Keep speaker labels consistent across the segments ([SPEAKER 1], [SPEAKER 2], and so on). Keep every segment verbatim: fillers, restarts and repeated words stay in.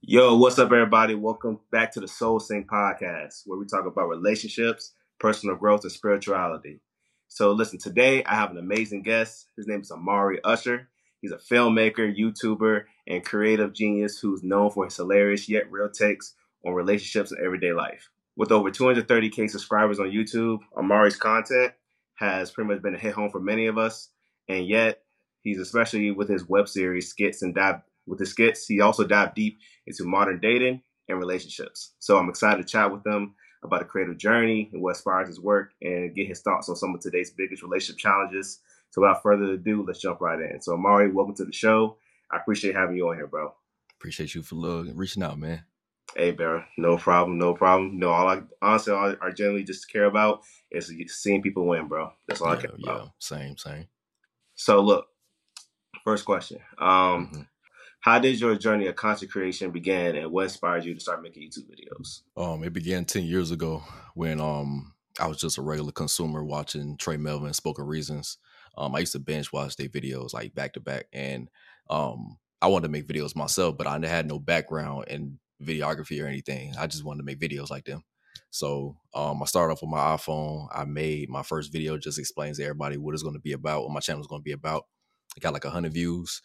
[SPEAKER 1] Yo, what's up, everybody? Welcome back to the Soul Sync podcast, where we talk about relationships, personal growth, and spirituality. So, listen, today I have an amazing guest. His name is Amari Usher. He's a filmmaker, YouTuber, and creative genius who's known for his hilarious yet real takes on relationships and everyday life. With over two hundred thirty k subscribers on YouTube, Amari's content has pretty much been a hit home for many of us, and yet he's especially with his web series skits and dive with his skits. He also dived deep into modern dating and relationships. So I'm excited to chat with him about the creative journey and what inspires his work and get his thoughts on some of today's biggest relationship challenges. So without further ado, let's jump right in. So Amari, welcome to the show. I appreciate having you on here, bro.
[SPEAKER 2] Appreciate you for look, reaching out, man.
[SPEAKER 1] Hey, bro, no problem, no problem. No, all I honestly, all I generally just care about is seeing people win, bro. That's all
[SPEAKER 2] yeah,
[SPEAKER 1] I care about.
[SPEAKER 2] Yeah, same, same.
[SPEAKER 1] So look, first question. Um,
[SPEAKER 2] mm-hmm.
[SPEAKER 1] How did your journey of content creation begin, and what inspired you to start making YouTube videos?
[SPEAKER 2] Um, it began ten years ago when um I was just a regular consumer watching Trey Melvin, Spoken Reasons. Um, I used to binge watch their videos like back to back, and um, I wanted to make videos myself, but I had no background in videography or anything. I just wanted to make videos like them. So um, I started off with my iPhone. I made my first video, just explains to everybody what it's going to be about, what my channel is going to be about. It got like a hundred views.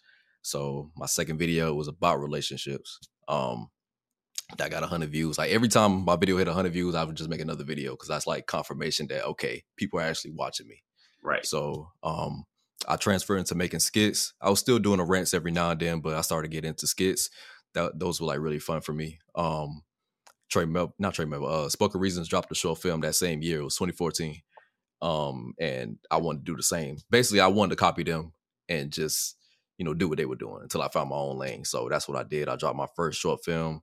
[SPEAKER 2] So my second video was about relationships. Um, that got a hundred views. Like every time my video hit a hundred views, I would just make another video because that's like confirmation that okay, people are actually watching me.
[SPEAKER 1] Right.
[SPEAKER 2] So um, I transferred into making skits. I was still doing the rants every now and then, but I started getting into skits. That those were like really fun for me. Um, Trey Mel, not Trey Mel, uh, Spoken Reasons dropped a short film that same year. It was twenty fourteen. Um, and I wanted to do the same. Basically, I wanted to copy them and just you know, do what they were doing until I found my own lane. So that's what I did. I dropped my first short film.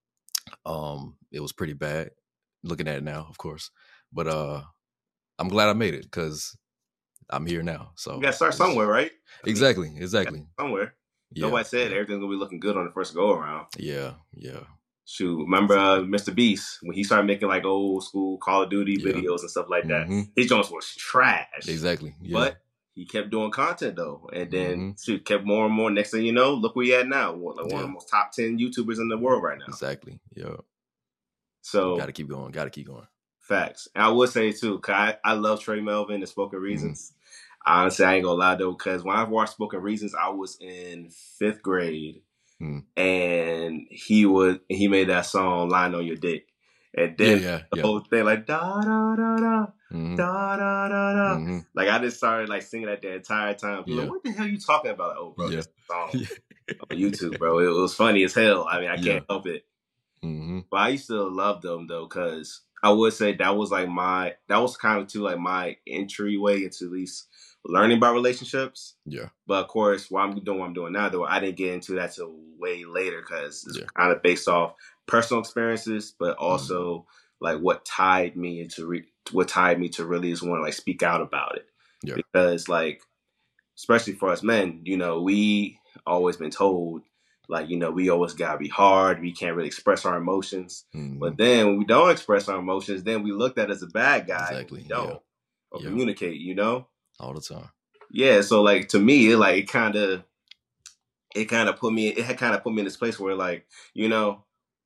[SPEAKER 2] Um, it was pretty bad. Looking at it now, of course. But uh I'm glad I made it because I'm here now. So
[SPEAKER 1] you gotta start somewhere, right?
[SPEAKER 2] Exactly, exactly.
[SPEAKER 1] Somewhere. Yeah, Nobody said yeah. everything's gonna be looking good on the first go around.
[SPEAKER 2] Yeah, yeah.
[SPEAKER 1] Shoot, remember uh, Mister Beast when he started making like old school Call of Duty yeah. videos and stuff like that? Mm-hmm. His joints was trash.
[SPEAKER 2] Exactly. Yeah.
[SPEAKER 1] But he kept doing content though, and then mm-hmm. shoot, kept more and more. Next thing you know, look where he at now. Like one yeah. of the most top ten YouTubers in the world right now.
[SPEAKER 2] Exactly. Yeah.
[SPEAKER 1] So
[SPEAKER 2] gotta keep going. Gotta keep going.
[SPEAKER 1] Facts. And I would say too, cause I, I love Trey Melvin and Spoken Reasons. Mm-hmm. Honestly, I ain't gonna lie though, because when I watched Spoken Reasons, I was in fifth grade, mm. and he would he made that song "Lying on Your Dick," and then
[SPEAKER 2] yeah, yeah,
[SPEAKER 1] the
[SPEAKER 2] yeah.
[SPEAKER 1] whole thing like da da da da mm-hmm. da da da da. Mm-hmm. Like I just started like singing that the entire time. Yeah. Like, what the hell are you talking about? Like, oh, bro, yeah. this song on YouTube, bro. It was funny as hell. I mean, I can't yeah. help it. Mm-hmm. But I used to love them though, because I would say that was like my that was kind of too like my entryway into at least learning about relationships.
[SPEAKER 2] Yeah.
[SPEAKER 1] But of course, while I'm doing what I'm doing now, though, I didn't get into that till way later because it's yeah. kind of based off personal experiences, but also mm-hmm. like what tied me into re- what tied me to really just want to like speak out about it.
[SPEAKER 2] Yeah.
[SPEAKER 1] Because like, especially for us men, you know, we always been told like, you know, we always gotta be hard. We can't really express our emotions. Mm-hmm. But then when we don't express our emotions, then we looked at as a bad guy.
[SPEAKER 2] Exactly.
[SPEAKER 1] We don't
[SPEAKER 2] yeah.
[SPEAKER 1] or
[SPEAKER 2] yeah.
[SPEAKER 1] communicate, you know?
[SPEAKER 2] All the time.
[SPEAKER 1] Yeah, so like to me, it like it kind of, it kind of put me, it had kind of put me in this place where like, you know,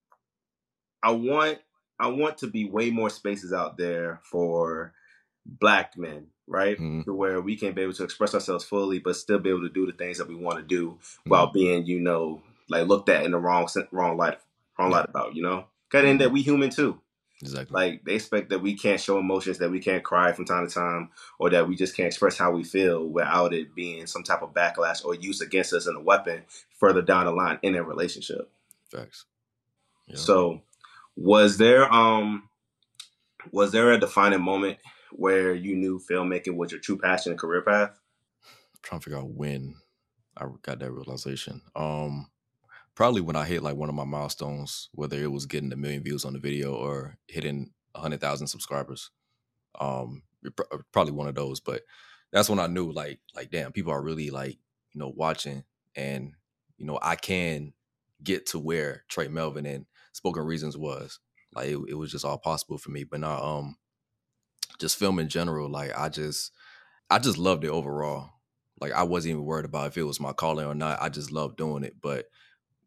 [SPEAKER 1] I want, I want to be way more spaces out there for Black men, right? Mm-hmm. To where we can be able to express ourselves fully, but still be able to do the things that we want to do mm-hmm. while being, you know, like looked at in the wrong, wrong light, wrong yeah. light about, you know, because mm-hmm. that we human too.
[SPEAKER 2] Exactly.
[SPEAKER 1] Like they expect that we can't show emotions, that we can't cry from time to time, or that we just can't express how we feel without it being some type of backlash or use against us in a weapon further down the line in a relationship.
[SPEAKER 2] Facts.
[SPEAKER 1] Yeah. So was there um was there a defining moment where you knew filmmaking was your true passion and career path?
[SPEAKER 2] I'm trying to figure out when I got that realization. Um Probably when I hit like one of my milestones, whether it was getting a million views on the video or hitting a hundred thousand subscribers. Um, probably one of those, but that's when I knew like, like, damn, people are really like, you know, watching, and, you know, I can get to where Trey Melvin and Spoken Reasons was. Like, it, it was just all possible for me. But now, um, just film in general, like I just, I just loved it overall. Like I wasn't even worried about if it was my calling or not. I just loved doing it. But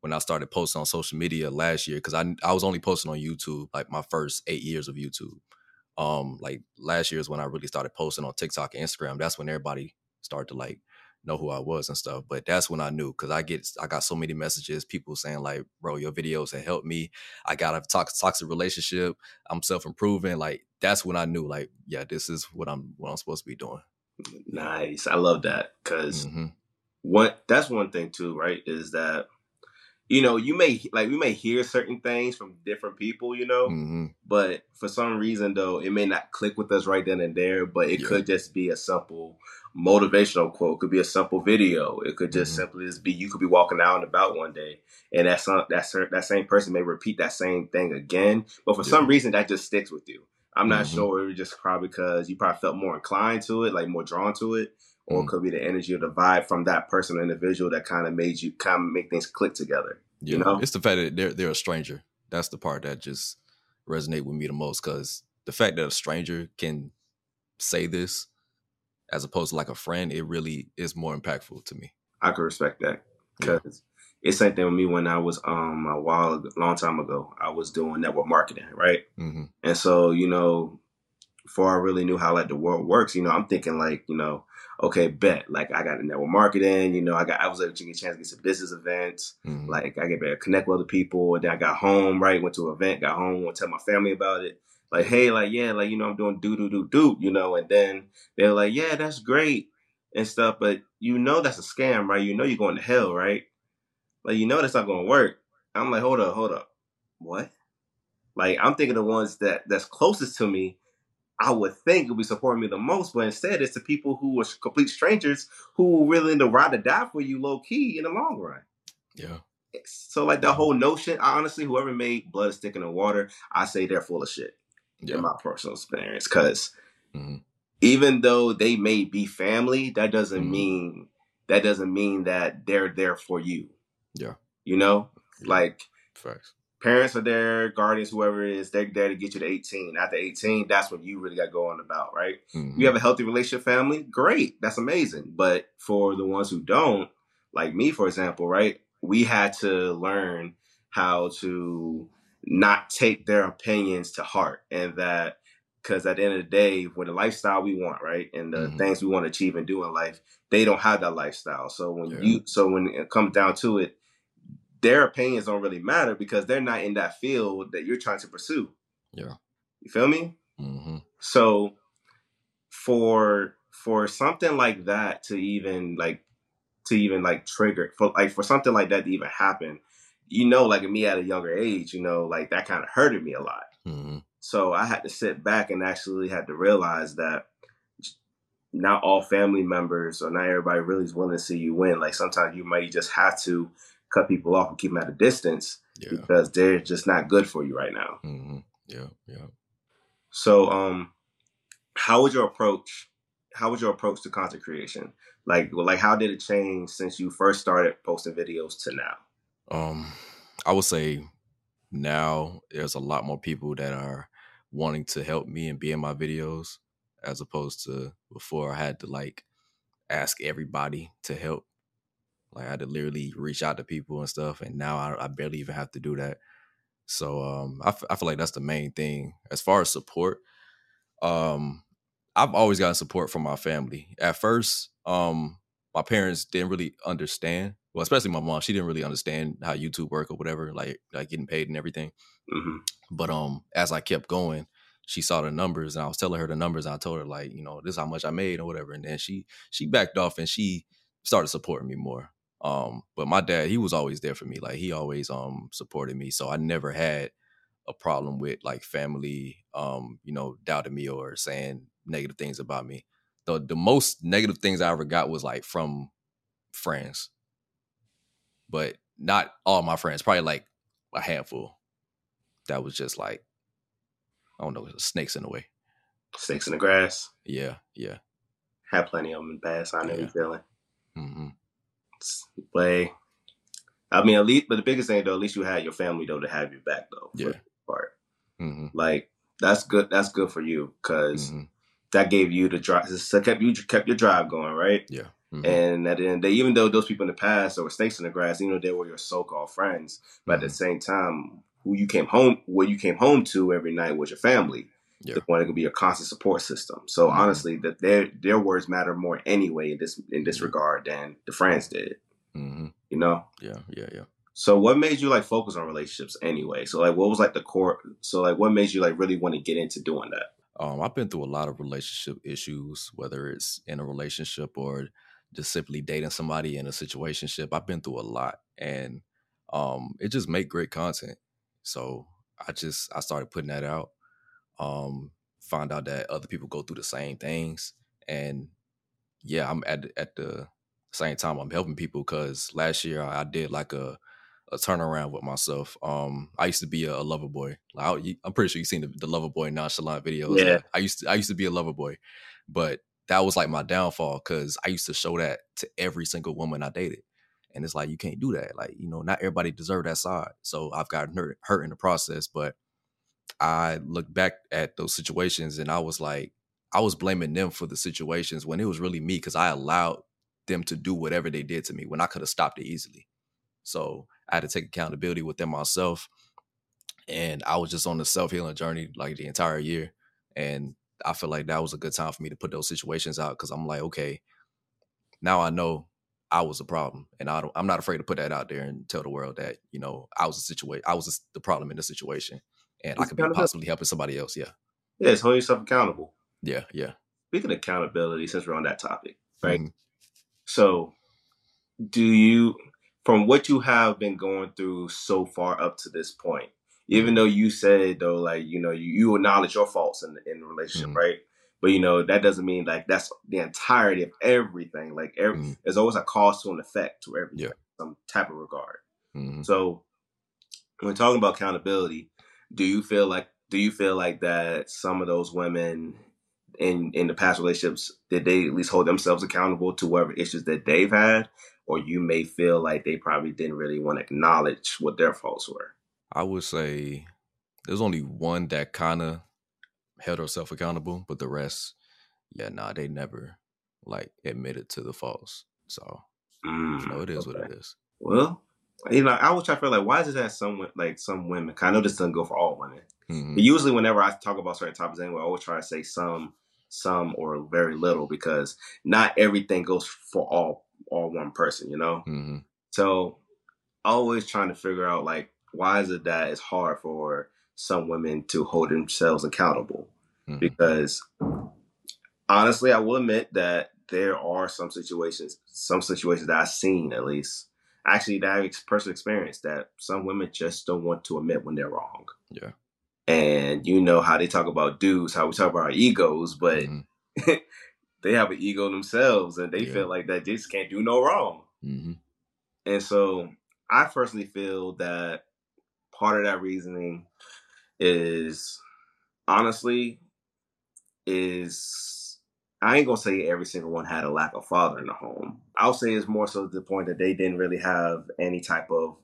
[SPEAKER 2] when I started posting on social media last year, because I I was only posting on YouTube like my first eight years of YouTube. Um, like last year is when I really started posting on TikTok and Instagram. That's when everybody started to like know who I was and stuff. But that's when I knew, because I get I got so many messages, people saying like, bro, your videos have helped me. I got a toxic toxic relationship. I'm self improving. Like that's when I knew, like, yeah, this is what I'm what I'm supposed to be doing.
[SPEAKER 1] Nice. I love that, because
[SPEAKER 2] Mm-hmm.
[SPEAKER 1] what that's one thing too, right? Is that, you know, you may like we may hear certain things from different people, you know,
[SPEAKER 2] Mm-hmm.
[SPEAKER 1] but for some reason though, it may not click with us right then and there. But it
[SPEAKER 2] Yeah.
[SPEAKER 1] could just be a simple motivational quote. It could be a simple video. It could just
[SPEAKER 2] Mm-hmm.
[SPEAKER 1] simply just be, you could be walking out and about one day, and that some that cer- that same person may repeat that same thing again. But for
[SPEAKER 2] Yeah.
[SPEAKER 1] some reason, that just sticks with you. I'm not
[SPEAKER 2] Mhm.
[SPEAKER 1] sure. It was just probably because you probably felt more inclined to it, like more drawn to it, or it
[SPEAKER 2] Mm.
[SPEAKER 1] could be the energy or the vibe from that person or individual that kind of made you kind of make things click together.
[SPEAKER 2] Yeah,
[SPEAKER 1] You know,
[SPEAKER 2] it's the fact that they're they're a stranger. That's the part that just resonate with me the most, because the fact that a stranger can say this as opposed to like a friend, it really is more impactful to me.
[SPEAKER 1] I could respect that,
[SPEAKER 2] Yeah.
[SPEAKER 1] because it's same thing with me when I was um a while ago, long time ago. I was doing network marketing, right?
[SPEAKER 2] Mm-hmm.
[SPEAKER 1] And so, you know, before I really knew how like the world works, you know, I'm thinking like, you know, okay, bet, like I got a network marketing, you know, I got I was able to get a chance to get some business events,
[SPEAKER 2] Mm-hmm.
[SPEAKER 1] like I get better connect with other people. And then I got home, right, went to an event, got home, want to tell my family about it. Like,
[SPEAKER 2] Yeah.
[SPEAKER 1] hey, like yeah, like you know, I'm doing do do do do, you know, and then they're like, yeah, that's great and stuff, but you know that's a scam, right? You know you're going to hell, right? Like you know that's not going to work. I'm like, hold up, hold up, what? Like I'm thinking the ones that that's closest to me, I would think would be supporting me the most, but instead it's the people who are complete strangers who are willing to ride or die for you low key in the long run.
[SPEAKER 2] Yeah.
[SPEAKER 1] So like the whole notion, honestly, whoever made blood stick in the water, I say they're full of shit.
[SPEAKER 2] Yeah.
[SPEAKER 1] In my personal experience, because
[SPEAKER 2] mm-hmm.
[SPEAKER 1] even though they may be family, that doesn't
[SPEAKER 2] Mm-hmm.
[SPEAKER 1] mean that doesn't mean that they're there for you.
[SPEAKER 2] Yeah.
[SPEAKER 1] You know,
[SPEAKER 2] Yeah.
[SPEAKER 1] like
[SPEAKER 2] Facts.
[SPEAKER 1] Parents are there, guardians, whoever it is, they're there to get you to eighteen. After eighteen, that's when you really got going about, right?
[SPEAKER 2] Mm-hmm.
[SPEAKER 1] You have a healthy relationship family, great. That's amazing. But for the ones who don't, like me, for example, right? We had to learn how to not take their opinions to heart. And that, because at the end of the day, when the lifestyle we want, right? And the
[SPEAKER 2] Mm-hmm.
[SPEAKER 1] things we want to achieve and do in life, they don't have that lifestyle. So when
[SPEAKER 2] Yeah.
[SPEAKER 1] you, so when it comes down to it, their opinions don't really matter because they're not in that field that you're trying to pursue.
[SPEAKER 2] Yeah.
[SPEAKER 1] You feel me?
[SPEAKER 2] Mm-hmm.
[SPEAKER 1] So for for something like that to even like to even like trigger for like for something like that to even happen, you know, like me at a younger age, you know, like that kind of hurted me a lot.
[SPEAKER 2] Mm-hmm.
[SPEAKER 1] So I had to sit back and actually had to realize that not all family members or not everybody really is willing to see you win. Like sometimes you might just have to cut people off and keep them at a distance. Yeah. Because they're just not good for you right now.
[SPEAKER 2] Mm-hmm. Yeah, yeah.
[SPEAKER 1] So, um, how was your approach? How was your approach to content creation? Like, like how did it change since you first started posting videos to now?
[SPEAKER 2] Um, I would say now there's a lot more people that are wanting to help me and be in my videos, as opposed to before I had to like ask everybody to help. Like I had to literally reach out to people and stuff, and now I, I barely even have to do that. So um, I, f- I feel like that's the main thing. As far as support, um, I've always gotten support from my family. At first, um, my parents didn't really understand. Well, especially my mom, she didn't really understand how YouTube work or whatever, like like getting paid and everything.
[SPEAKER 1] Mm-hmm.
[SPEAKER 2] But um, as I kept going, she saw the numbers, and I was telling her the numbers. And I told her like, you know, this is how much I made or whatever. And then she she backed off and she started supporting me more. Um, but my dad, he was always there for me. Like he always um supported me, so I never had a problem with like family, um, you know, doubting me or saying negative things about me. The the most negative things I ever got was like from friends, but not all my friends. Probably like a handful. That was just like, I don't know, snakes in the way.
[SPEAKER 1] Snakes in the grass.
[SPEAKER 2] Yeah, yeah.
[SPEAKER 1] Had plenty of them in the past. I know
[SPEAKER 2] yeah.
[SPEAKER 1] you feeling.
[SPEAKER 2] Mm-hmm.
[SPEAKER 1] But I mean, at least, but the biggest thing though, at least you had your family though to have your back though. For
[SPEAKER 2] Yeah.
[SPEAKER 1] the part.
[SPEAKER 2] Mm-hmm.
[SPEAKER 1] Like that's good. That's good for you because
[SPEAKER 2] mm-hmm.
[SPEAKER 1] that gave you the drive. So kept you kept your drive going, right?
[SPEAKER 2] Yeah. Mm-hmm.
[SPEAKER 1] And at the end, they even though those people in the past or snakes in the grass, even though they were your so-called friends, but mm-hmm. at the same time, who you came home, where you came home to every night was your family.
[SPEAKER 2] Yeah.
[SPEAKER 1] The one that could be a constant support system. So mm-hmm. honestly, that their their words matter more anyway in this in this mm-hmm. regard than the friends did.
[SPEAKER 2] Mm-hmm.
[SPEAKER 1] You know?
[SPEAKER 2] Yeah, yeah, yeah.
[SPEAKER 1] So what made you like focus on relationships anyway? So like, what was like the core? So like, what made you like really want to get into doing that?
[SPEAKER 2] Um, I've been through a lot of relationship issues, whether it's in a relationship or just simply dating somebody in a situationship. I've been through a lot, and um, it just make great content. So I just I started putting that out. Um, find out that other people go through the same things, and yeah, I'm at at the same time I'm helping people because last year I did like a a turnaround with myself. Um, I used to be a, a lover boy. Like, I, I'm pretty sure you've seen the, the lover boy nonchalant videos.
[SPEAKER 1] Yeah,
[SPEAKER 2] like, I used to I used to be a lover boy, but that was like my downfall because I used to show that to every single woman I dated, and it's like you can't do that. Like you know, not everybody deserve that side. So I've gotten hurt, hurt in the process, but I look back at those situations and I was like, I was blaming them for the situations when it was really me because I allowed them to do whatever they did to me when I could have stopped it easily. So I had to take accountability within myself. And I was just on the self-healing journey like the entire year. And I feel like that was a good time for me to put those situations out because I'm like, okay, now I know I was a problem. And I don't, I'm not afraid to put that out there and tell the world that, you know, I was a situation, I was the problem in the situation. And I could be possibly helping somebody else. Yeah.
[SPEAKER 1] Yeah, it's holding yourself accountable.
[SPEAKER 2] Yeah, yeah.
[SPEAKER 1] Speaking of accountability, since we're on that topic, right? Mm-hmm. So do you, from what you have been going through so far up to this point, even mm-hmm. though you said, though, like, you know, you, you acknowledge your faults in, in the relationship, mm-hmm. right? But, you know, that doesn't mean, like, that's the entirety of everything. Like, every, mm-hmm. there's always a cause to an effect to everything, yeah. some type of regard. Mm-hmm. So when talking about accountability, do you feel like, do you feel like that some of those women in, in the past relationships, did they at least hold themselves accountable to whatever issues that they've had? Or you may feel like they probably didn't really want to acknowledge what their faults were?
[SPEAKER 2] I would say there's only one that kind of held herself accountable, but the rest, yeah, nah, they never like admitted to the faults. So, mm, you know, it is okay. what it is.
[SPEAKER 1] Well, you know, I always try to feel like, why is it that some like some women? I know this doesn't go for all women. Mm-hmm. But usually, whenever I talk about certain topics, anyway, I always try to say some, some or very little because not everything goes for all, all one person. You know, mm-hmm. so always trying to figure out like why is it that it's hard for some women to hold themselves accountable? Mm-hmm. Because honestly, I will admit that there are some situations, some situations that I've seen at least. Actually, that I personal experience that some women just don't want to admit when they're wrong.
[SPEAKER 2] Yeah.
[SPEAKER 1] And you know how they talk about dudes, how we talk about our egos, but mm-hmm. they have an ego themselves and they yeah. feel like that they just can't do no wrong. Mm-hmm. And so I personally feel that part of that reasoning is honestly is I ain't gonna say every single one had a lack of father in the home. I'll say it's more so to the point that they didn't really have any type of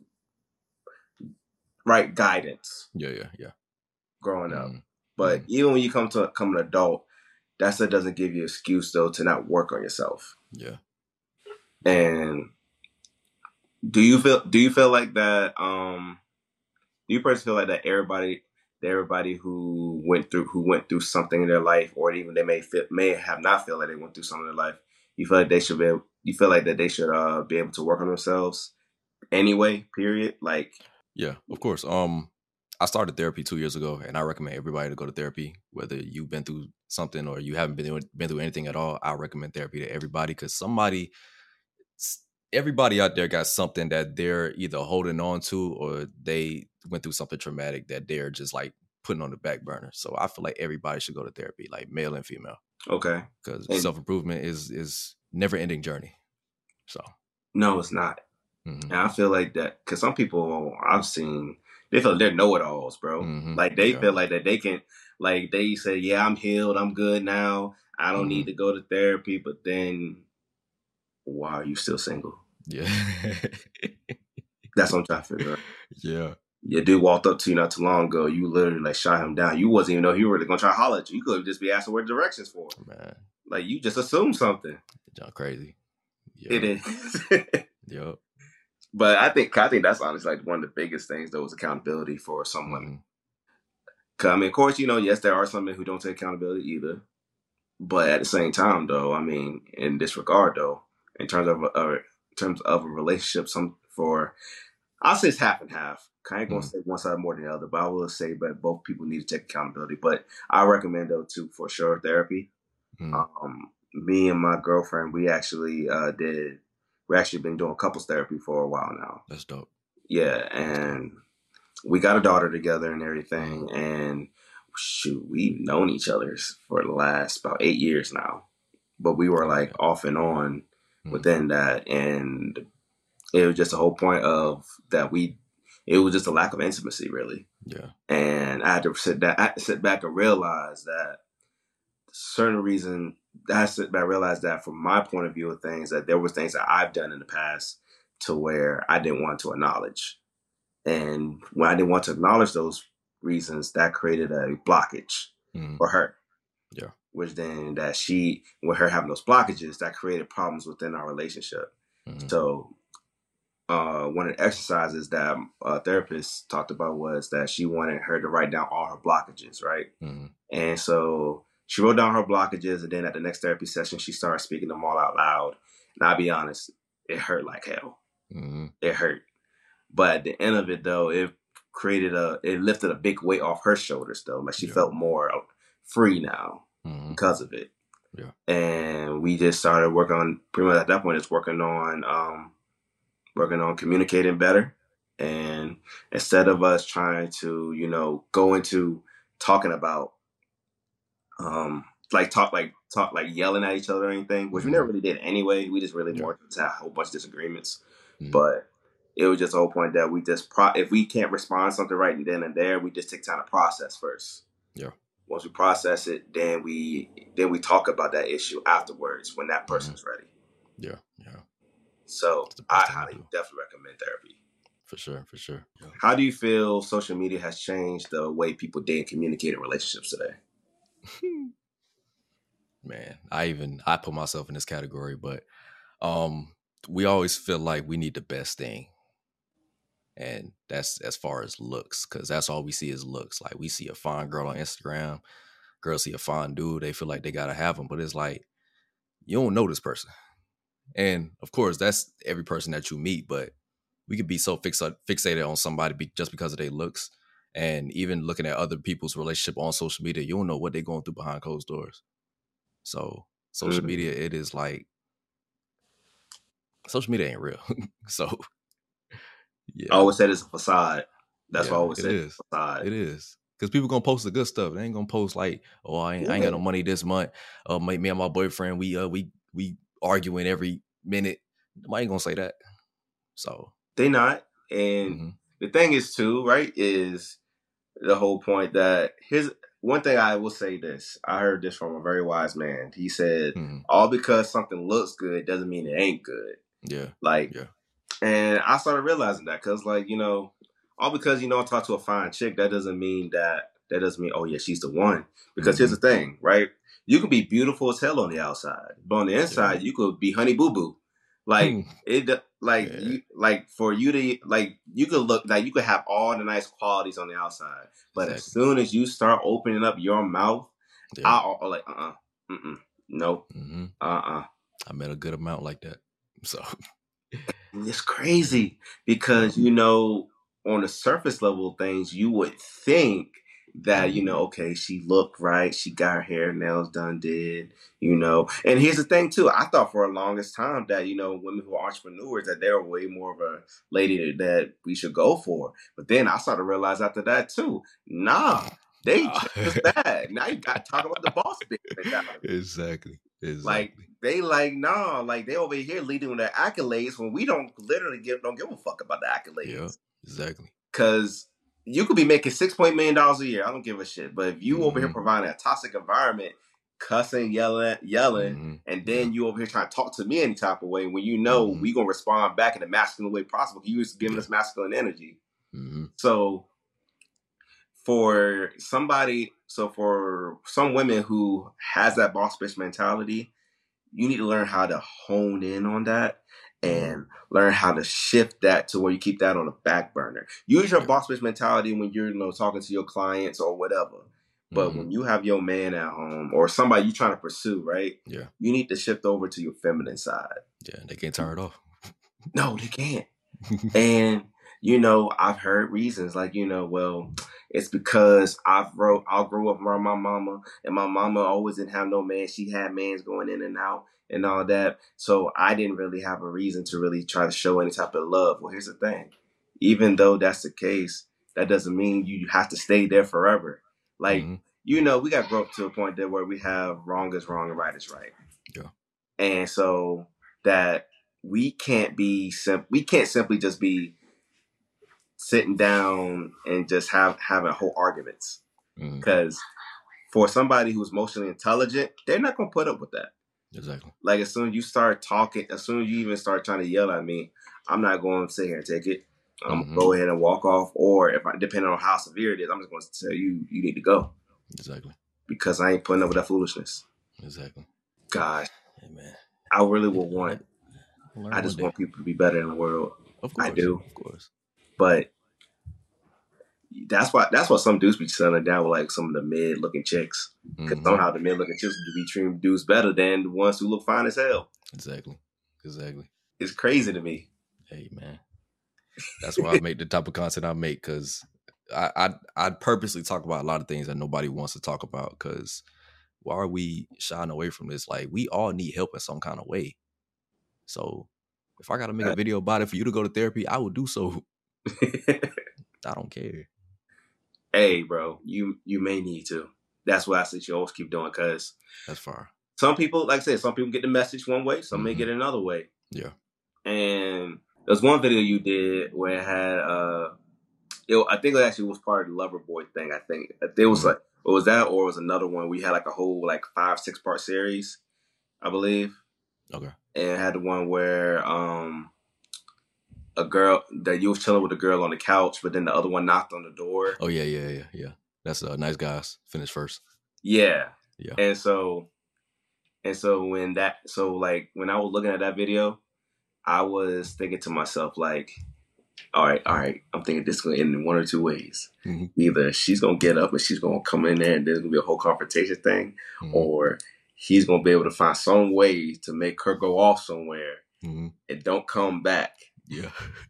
[SPEAKER 1] right guidance.
[SPEAKER 2] Yeah, yeah, yeah.
[SPEAKER 1] Growing up. Mm. But mm. even when you come to come an adult, that still doesn't give you an excuse though to not work on yourself.
[SPEAKER 2] Yeah.
[SPEAKER 1] And do you feel do you feel like that um do you personally feel like that everybody that everybody who went through who went through something in their life, or even they may feel may have not feel like they went through something in their life, you feel like they should be able, you feel like that they should uh be able to work on themselves anyway, period? Like
[SPEAKER 2] yeah, of course. Um I started therapy two years ago, and I recommend everybody to go to therapy. Whether you've been through something or you haven't been been through anything at all, I recommend therapy to everybody because somebody, everybody out there got something that they're either holding on to or they went through something traumatic that they're just like putting on the back burner. So I feel like everybody should go to therapy, like male and female.
[SPEAKER 1] Okay.
[SPEAKER 2] Because self improvement is is never ending journey. So
[SPEAKER 1] no, it's not. Mm-hmm. And I feel like that because some people I've seen. They feel like they're know-it-alls, bro. Mm-hmm. Like, they yeah. feel like that they can, like, they say, yeah, I'm healed. I'm good now. I don't mm-hmm. need to go to therapy. But then, why are you still single?
[SPEAKER 2] Yeah.
[SPEAKER 1] That's what I'm trying to figure out.
[SPEAKER 2] Yeah.
[SPEAKER 1] Your dude walked up to you not too long ago. You literally, like, shot him down. You wasn't even know he was really going to try to holler at you. You could just be asking where directions for.
[SPEAKER 2] Man.
[SPEAKER 1] Like, you just assumed something.
[SPEAKER 2] John crazy.
[SPEAKER 1] It
[SPEAKER 2] Yep.
[SPEAKER 1] is.
[SPEAKER 2] Yep.
[SPEAKER 1] But I think I think that's honestly like one of the biggest things though is accountability for some women.
[SPEAKER 2] Mm-hmm.
[SPEAKER 1] Cause I mean, of course, you know, yes, there are some men who don't take accountability either. But at the same time, though, I mean, in this regard, though, in terms of uh, in terms of a relationship, some for I'll say it's half and half. I ain't gonna
[SPEAKER 2] Mm-hmm.
[SPEAKER 1] say one side more than the other, but I will say that both people need to take accountability. But I recommend though too for sure therapy.
[SPEAKER 2] Mm-hmm.
[SPEAKER 1] Um, me and my girlfriend, we actually uh, did. We actually been doing couples therapy for a while now.
[SPEAKER 2] That's dope.
[SPEAKER 1] Yeah,
[SPEAKER 2] That's dope.
[SPEAKER 1] and we got a daughter together and
[SPEAKER 2] Mm-hmm.
[SPEAKER 1] everything, and shoot, we've known each other for the last about eight years now. But we were like
[SPEAKER 2] Okay.
[SPEAKER 1] off and on
[SPEAKER 2] Mm-hmm.
[SPEAKER 1] within that, and it was just a whole point of that we. It was just a lack of intimacy, really.
[SPEAKER 2] Yeah.
[SPEAKER 1] And I had to sit back, I had to sit back and realize that certain reason. I had to sit back and realize that from my point of view of things, that there was things that I've done in the past to where I didn't want to acknowledge. And when I didn't want to acknowledge those reasons, that created a blockage
[SPEAKER 2] Mm-hmm.
[SPEAKER 1] for her.
[SPEAKER 2] Yeah.
[SPEAKER 1] Which then that she, with her having those blockages, that created problems within our relationship.
[SPEAKER 2] Mm-hmm.
[SPEAKER 1] So uh, one of the exercises that a therapist talked about was that she wanted her to write down all her blockages, right?
[SPEAKER 2] Mm-hmm.
[SPEAKER 1] And so she wrote down her blockages, and then at the next therapy session, she started speaking them all out loud. And I'll be honest, it hurt like hell.
[SPEAKER 2] Mm-hmm.
[SPEAKER 1] It hurt. But at the end of it, though, it created a, it lifted a big weight off her shoulders, though. Like she
[SPEAKER 2] Yeah.
[SPEAKER 1] felt more free now
[SPEAKER 2] Mm-hmm.
[SPEAKER 1] because of it.
[SPEAKER 2] Yeah.
[SPEAKER 1] And we just started working on, pretty much at that point, it's working on, um, working on communicating better. And instead of us trying to, you know, go into talking about, um, like talk, like talk, like yelling at each other or anything, which we never
[SPEAKER 2] Mm-hmm.
[SPEAKER 1] really did anyway. We just really
[SPEAKER 2] Yeah.
[SPEAKER 1] more to have a whole bunch of disagreements.
[SPEAKER 2] Mm-hmm.
[SPEAKER 1] But it was just the whole point that we just, pro- if we can't respond something right then and there, we just take time to process first.
[SPEAKER 2] Yeah.
[SPEAKER 1] Once we process it, then we then we talk about that issue afterwards when that person's ready.
[SPEAKER 2] Yeah. Yeah.
[SPEAKER 1] So
[SPEAKER 2] It's the
[SPEAKER 1] I
[SPEAKER 2] best thing to
[SPEAKER 1] highly
[SPEAKER 2] do.
[SPEAKER 1] definitely recommend therapy.
[SPEAKER 2] For sure. For sure. Yeah.
[SPEAKER 1] How do you feel social media has changed the way people date and communicate in relationships today?
[SPEAKER 2] Man, I even I put myself in this category, but um, we always feel like we need the best thing, and that's as far as looks, because that's all we see is looks. Like we see a fine girl on Instagram, girls see a fine dude, they feel like they gotta have him, but it's like you don't know this person, and of course that's every person that you meet, but we could be so fixa- fixated on somebody be- just because of their looks, and even looking at other people's relationship on social media, you don't know what they're going through behind closed doors. So social
[SPEAKER 1] Mm.
[SPEAKER 2] media, it is like social media ain't real. So yeah,
[SPEAKER 1] I always said it's a facade. That's what I
[SPEAKER 2] yeah,
[SPEAKER 1] always
[SPEAKER 2] it
[SPEAKER 1] said.
[SPEAKER 2] is.
[SPEAKER 1] Facade.
[SPEAKER 2] It is. Because people gonna post the good stuff. They ain't gonna post like, oh, I ain't, I ain't got no money this month. Uh, my, me and my boyfriend, we uh we we arguing every minute. Nobody ain't gonna say that. So
[SPEAKER 1] They not. And
[SPEAKER 2] mm-hmm.
[SPEAKER 1] the thing is too, right, is the whole point that here's one thing I will say this. I heard this from a very wise man. He said,
[SPEAKER 2] Mm-hmm.
[SPEAKER 1] all because something looks good doesn't mean it ain't good.
[SPEAKER 2] Yeah.
[SPEAKER 1] Like,
[SPEAKER 2] yeah.
[SPEAKER 1] And I started realizing that because, like, you know, all because, you know, I talk to a fine chick, that doesn't mean that, that doesn't mean, oh, yeah, she's the one. Because
[SPEAKER 2] mm-hmm.
[SPEAKER 1] here's the thing, right? You can be beautiful as hell on the outside, but on the inside,
[SPEAKER 2] Yeah.
[SPEAKER 1] you could be honey boo boo. Like, it, like,
[SPEAKER 2] yeah.
[SPEAKER 1] you, like, for you to, like, you could look, like, you could have all the nice qualities on the outside, but
[SPEAKER 2] Exactly.
[SPEAKER 1] as soon as you start opening up your mouth,
[SPEAKER 2] Yeah.
[SPEAKER 1] I'll, I'll like, uh uh-uh, uh, no,
[SPEAKER 2] mm-hmm.
[SPEAKER 1] uh uh.
[SPEAKER 2] I met a good amount like that. So.
[SPEAKER 1] It's crazy because, you know, on the surface level of things, you would think that,
[SPEAKER 2] mm-hmm.
[SPEAKER 1] you know, okay, she looked right. She got her hair, nails done, did, you know. And here's the thing, too. I thought for the longest time that, you know, women who are entrepreneurs, that they're way more of a lady that we should go for. But then I started to realize after that, too, nah, they
[SPEAKER 2] Nah.
[SPEAKER 1] just as bad. Now you got to talk about the boss bitch mentality.
[SPEAKER 2] Exactly. Exactly.
[SPEAKER 1] Like they like nah, like they over here leading with their accolades when we don't literally give don't give a fuck about the accolades.
[SPEAKER 2] Yeah, exactly.
[SPEAKER 1] Cause you could be making six point million dollars a year. I don't give a shit. But if you
[SPEAKER 2] mm-hmm.
[SPEAKER 1] over here providing a toxic environment, cussing, yelling, yelling,
[SPEAKER 2] mm-hmm.
[SPEAKER 1] and then
[SPEAKER 2] yeah.
[SPEAKER 1] you over here trying to talk to me any type of way when you know
[SPEAKER 2] mm-hmm.
[SPEAKER 1] we gonna respond back in the masculine way possible. You was giving
[SPEAKER 2] yeah.
[SPEAKER 1] us masculine energy.
[SPEAKER 2] Mm-hmm.
[SPEAKER 1] So for somebody, so for some women who has that boss bitch mentality, you need to learn how to hone in on that and
[SPEAKER 2] Mhm.
[SPEAKER 1] learn how to shift that to where you keep that on the back burner. Use your
[SPEAKER 2] Yeah.
[SPEAKER 1] boss bitch mentality when you're, you know, talking to your clients or whatever. But
[SPEAKER 2] Mhm.
[SPEAKER 1] when you have your man at home or somebody you trying to pursue, right?
[SPEAKER 2] Yeah.
[SPEAKER 1] You need to shift over to your feminine side.
[SPEAKER 2] Yeah. They can't turn it off.
[SPEAKER 1] No, they can't. And, you know, I've heard reasons like, you know, well, it's because I've wrote, I grew up around my mama and my mama always didn't have no man. She had mans going in and out and all that. So I didn't really have a reason to really try to show any type of love. Well, here's the thing. Even though that's the case, that doesn't mean you have to stay there forever. Like,
[SPEAKER 2] Mhm.
[SPEAKER 1] you know, we got to grow up to a point there where we have wrong is wrong and right is right.
[SPEAKER 2] Yeah.
[SPEAKER 1] And so that we can't be sim- we can't simply just be sitting down and just have having whole arguments.
[SPEAKER 2] Mhm.
[SPEAKER 1] Because for somebody who's emotionally intelligent, they're not gonna put up with that.
[SPEAKER 2] Exactly.
[SPEAKER 1] Like as soon as you start talking, as soon as you even start trying to yell at me, I'm not going to sit here and take it. I'm
[SPEAKER 2] Mhm.
[SPEAKER 1] gonna go ahead and walk off, or if I, depending on how severe it is, I'm just going to tell you you need to go
[SPEAKER 2] Exactly.
[SPEAKER 1] because I ain't putting up with that foolishness.
[SPEAKER 2] Exactly.
[SPEAKER 1] Gosh,
[SPEAKER 2] Hey, man.
[SPEAKER 1] I really
[SPEAKER 2] Yeah,
[SPEAKER 1] would want.
[SPEAKER 2] I'll learn
[SPEAKER 1] I
[SPEAKER 2] one
[SPEAKER 1] just
[SPEAKER 2] day.
[SPEAKER 1] want people to be better in the world.
[SPEAKER 2] Of
[SPEAKER 1] I
[SPEAKER 2] course.
[SPEAKER 1] do,
[SPEAKER 2] Of course.
[SPEAKER 1] but that's why that's why some dudes be settling down with like some of the mid looking chicks. Because
[SPEAKER 2] Mhm.
[SPEAKER 1] somehow the mid looking chicks do be treating dudes better than the ones who look fine as hell.
[SPEAKER 2] Exactly. Exactly.
[SPEAKER 1] It's crazy to me.
[SPEAKER 2] Hey, man. That's why I make the type of content I make, because I, I I purposely talk about a lot of things that nobody wants to talk about, because why are we shying away from this? Like, we all need help in some kind of way. So if I got to make a video about it for you to go to therapy, I will do so. I don't care.
[SPEAKER 1] Hey, bro, you you may need to. That's why I say you always keep doing, because
[SPEAKER 2] That's far.
[SPEAKER 1] some people, like I said, some people get the message one way, some
[SPEAKER 2] Mhm.
[SPEAKER 1] may get it another way.
[SPEAKER 2] Yeah.
[SPEAKER 1] And there's one video you did where it had, uh, it, I think it actually was part of the Lover Boy thing. I think it was
[SPEAKER 2] Mhm.
[SPEAKER 1] like, it was that, or it was another one. We had like a whole like five six part series, I believe.
[SPEAKER 2] Okay.
[SPEAKER 1] And it had the one where um a girl that you was chilling with a girl on the couch, but then the other one knocked on the door.
[SPEAKER 2] Oh yeah, yeah, yeah, yeah. That's uh, Nice Guys finish first.
[SPEAKER 1] Yeah.
[SPEAKER 2] Yeah.
[SPEAKER 1] And so and so when that so like when I was looking at that video, I was thinking to myself like, all right, all right, I'm thinking this is gonna end in one or two ways.
[SPEAKER 2] Mm-hmm.
[SPEAKER 1] Either she's gonna get up and she's gonna come in there and there's gonna be a whole confrontation thing,
[SPEAKER 2] Mm-hmm.
[SPEAKER 1] or he's gonna be able to find some way to make her go off somewhere
[SPEAKER 2] Mm-hmm.
[SPEAKER 1] and don't come back.
[SPEAKER 2] Yeah.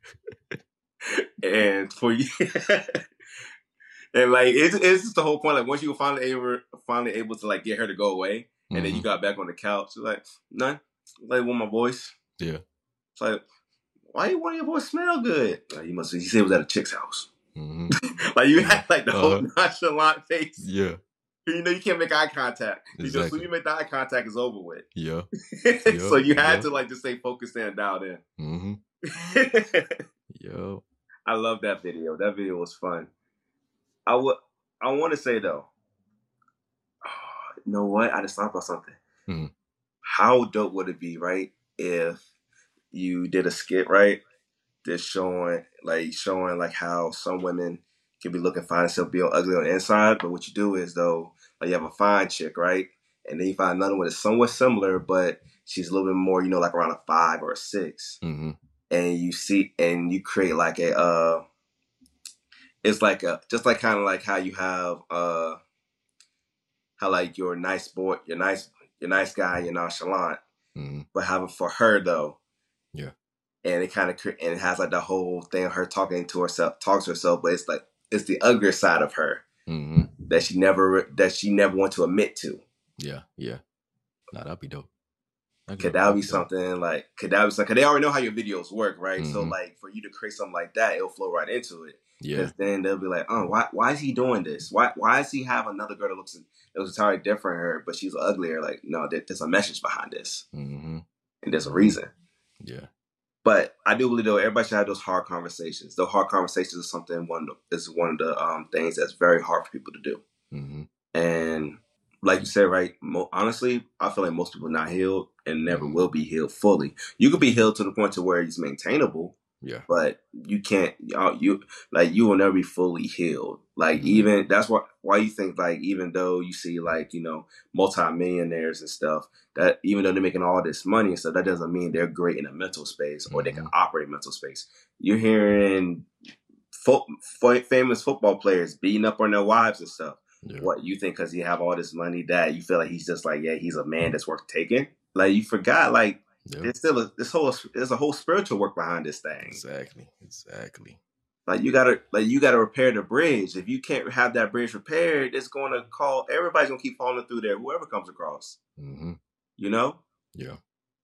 [SPEAKER 1] And for you, and like it's it's just the whole point. Like once you were finally able finally able to like get her to go away, and
[SPEAKER 2] mm-hmm.
[SPEAKER 1] then you got back on the couch, you're like, none. Like with my voice.
[SPEAKER 2] Yeah.
[SPEAKER 1] It's like, why you want your voice smell good? Like, you must. He said it was at a chick's house.
[SPEAKER 2] Mm-hmm.
[SPEAKER 1] Like you
[SPEAKER 2] yeah.
[SPEAKER 1] had like the
[SPEAKER 2] uh-huh.
[SPEAKER 1] whole nonchalant face.
[SPEAKER 2] Yeah.
[SPEAKER 1] You know you can't make eye contact.
[SPEAKER 2] Exactly.
[SPEAKER 1] Because when you make the eye contact, it's over with.
[SPEAKER 2] Yeah.
[SPEAKER 1] So you had
[SPEAKER 2] yeah.
[SPEAKER 1] to like just stay focused and dialed in.
[SPEAKER 2] Mm-hmm. Yo.
[SPEAKER 1] I love that video. That video was fun. I would. I want to say though. Oh, you know what? I just thought about something.
[SPEAKER 2] Mm-hmm.
[SPEAKER 1] How dope would it be, right, if you did a skit, right, just showing like showing like how some women can be looking fine and still be ugly on the inside, but what you do is though, like you have a fine chick, right, and then you find another one that's somewhat similar, but she's a little bit more, you know, like around a five or a six,
[SPEAKER 2] mm-hmm.
[SPEAKER 1] and you see, and you create like a, uh, it's like a just like kind of like how you have, uh, how like your nice boy, your nice, your nice guy, you're nonchalant,
[SPEAKER 2] mm-hmm.
[SPEAKER 1] but having for her though.
[SPEAKER 2] Yeah.
[SPEAKER 1] And it kind of and it has like the whole thing of her talking to herself, talks to herself, but it's like it's the uglier side of her
[SPEAKER 2] mm-hmm.
[SPEAKER 1] that she never that she never want to admit to.
[SPEAKER 2] Yeah, yeah. Nah, that'd be dope.
[SPEAKER 1] That'd could that be, be something like? Could that be something? Cause they already know how your videos work, right? Mm-hmm. So like for you to create something like that, it'll flow right into it.
[SPEAKER 2] Yeah.
[SPEAKER 1] Because then they'll be like, oh, why why is he doing this? Why why does he have another girl that looks that looks entirely different from her, but she's uglier? Like no, there, there's a message behind this,
[SPEAKER 2] mm-hmm.
[SPEAKER 1] and there's a reason.
[SPEAKER 2] Yeah.
[SPEAKER 1] But I do believe though everybody should have those hard conversations. Those hard conversations is something one is one of the um, things that's very hard for people to do.
[SPEAKER 2] Mm-hmm.
[SPEAKER 1] And like you said, right? Mo- honestly, I feel like most people are not healed and never
[SPEAKER 2] mm-hmm.
[SPEAKER 1] will be healed fully. You could be healed to the point to where it's maintainable,
[SPEAKER 2] Yeah.
[SPEAKER 1] but you can't uh, you like you will never be fully healed. Like
[SPEAKER 2] Mhm.
[SPEAKER 1] even that's why why you think like even though you see like you know multimillionaires and stuff that even though they're making all this money and stuff that doesn't mean they're great in a mental space or they can
[SPEAKER 2] Mhm.
[SPEAKER 1] operate mental space. You're hearing fo- fa- famous football players beating up on their wives and stuff.
[SPEAKER 2] Yeah.
[SPEAKER 1] What you think because he have all this money that you feel like he's just like yeah he's a man that's worth taking? Like you forgot like
[SPEAKER 2] Yeah.
[SPEAKER 1] there's still a, this whole there's a whole spiritual work behind this thing.
[SPEAKER 2] Exactly. Exactly.
[SPEAKER 1] Like you gotta like you gotta repair the bridge. If you can't have that bridge repaired, it's gonna call everybody's gonna keep falling through there, whoever comes across.
[SPEAKER 2] Mhm.
[SPEAKER 1] You know?
[SPEAKER 2] Yeah.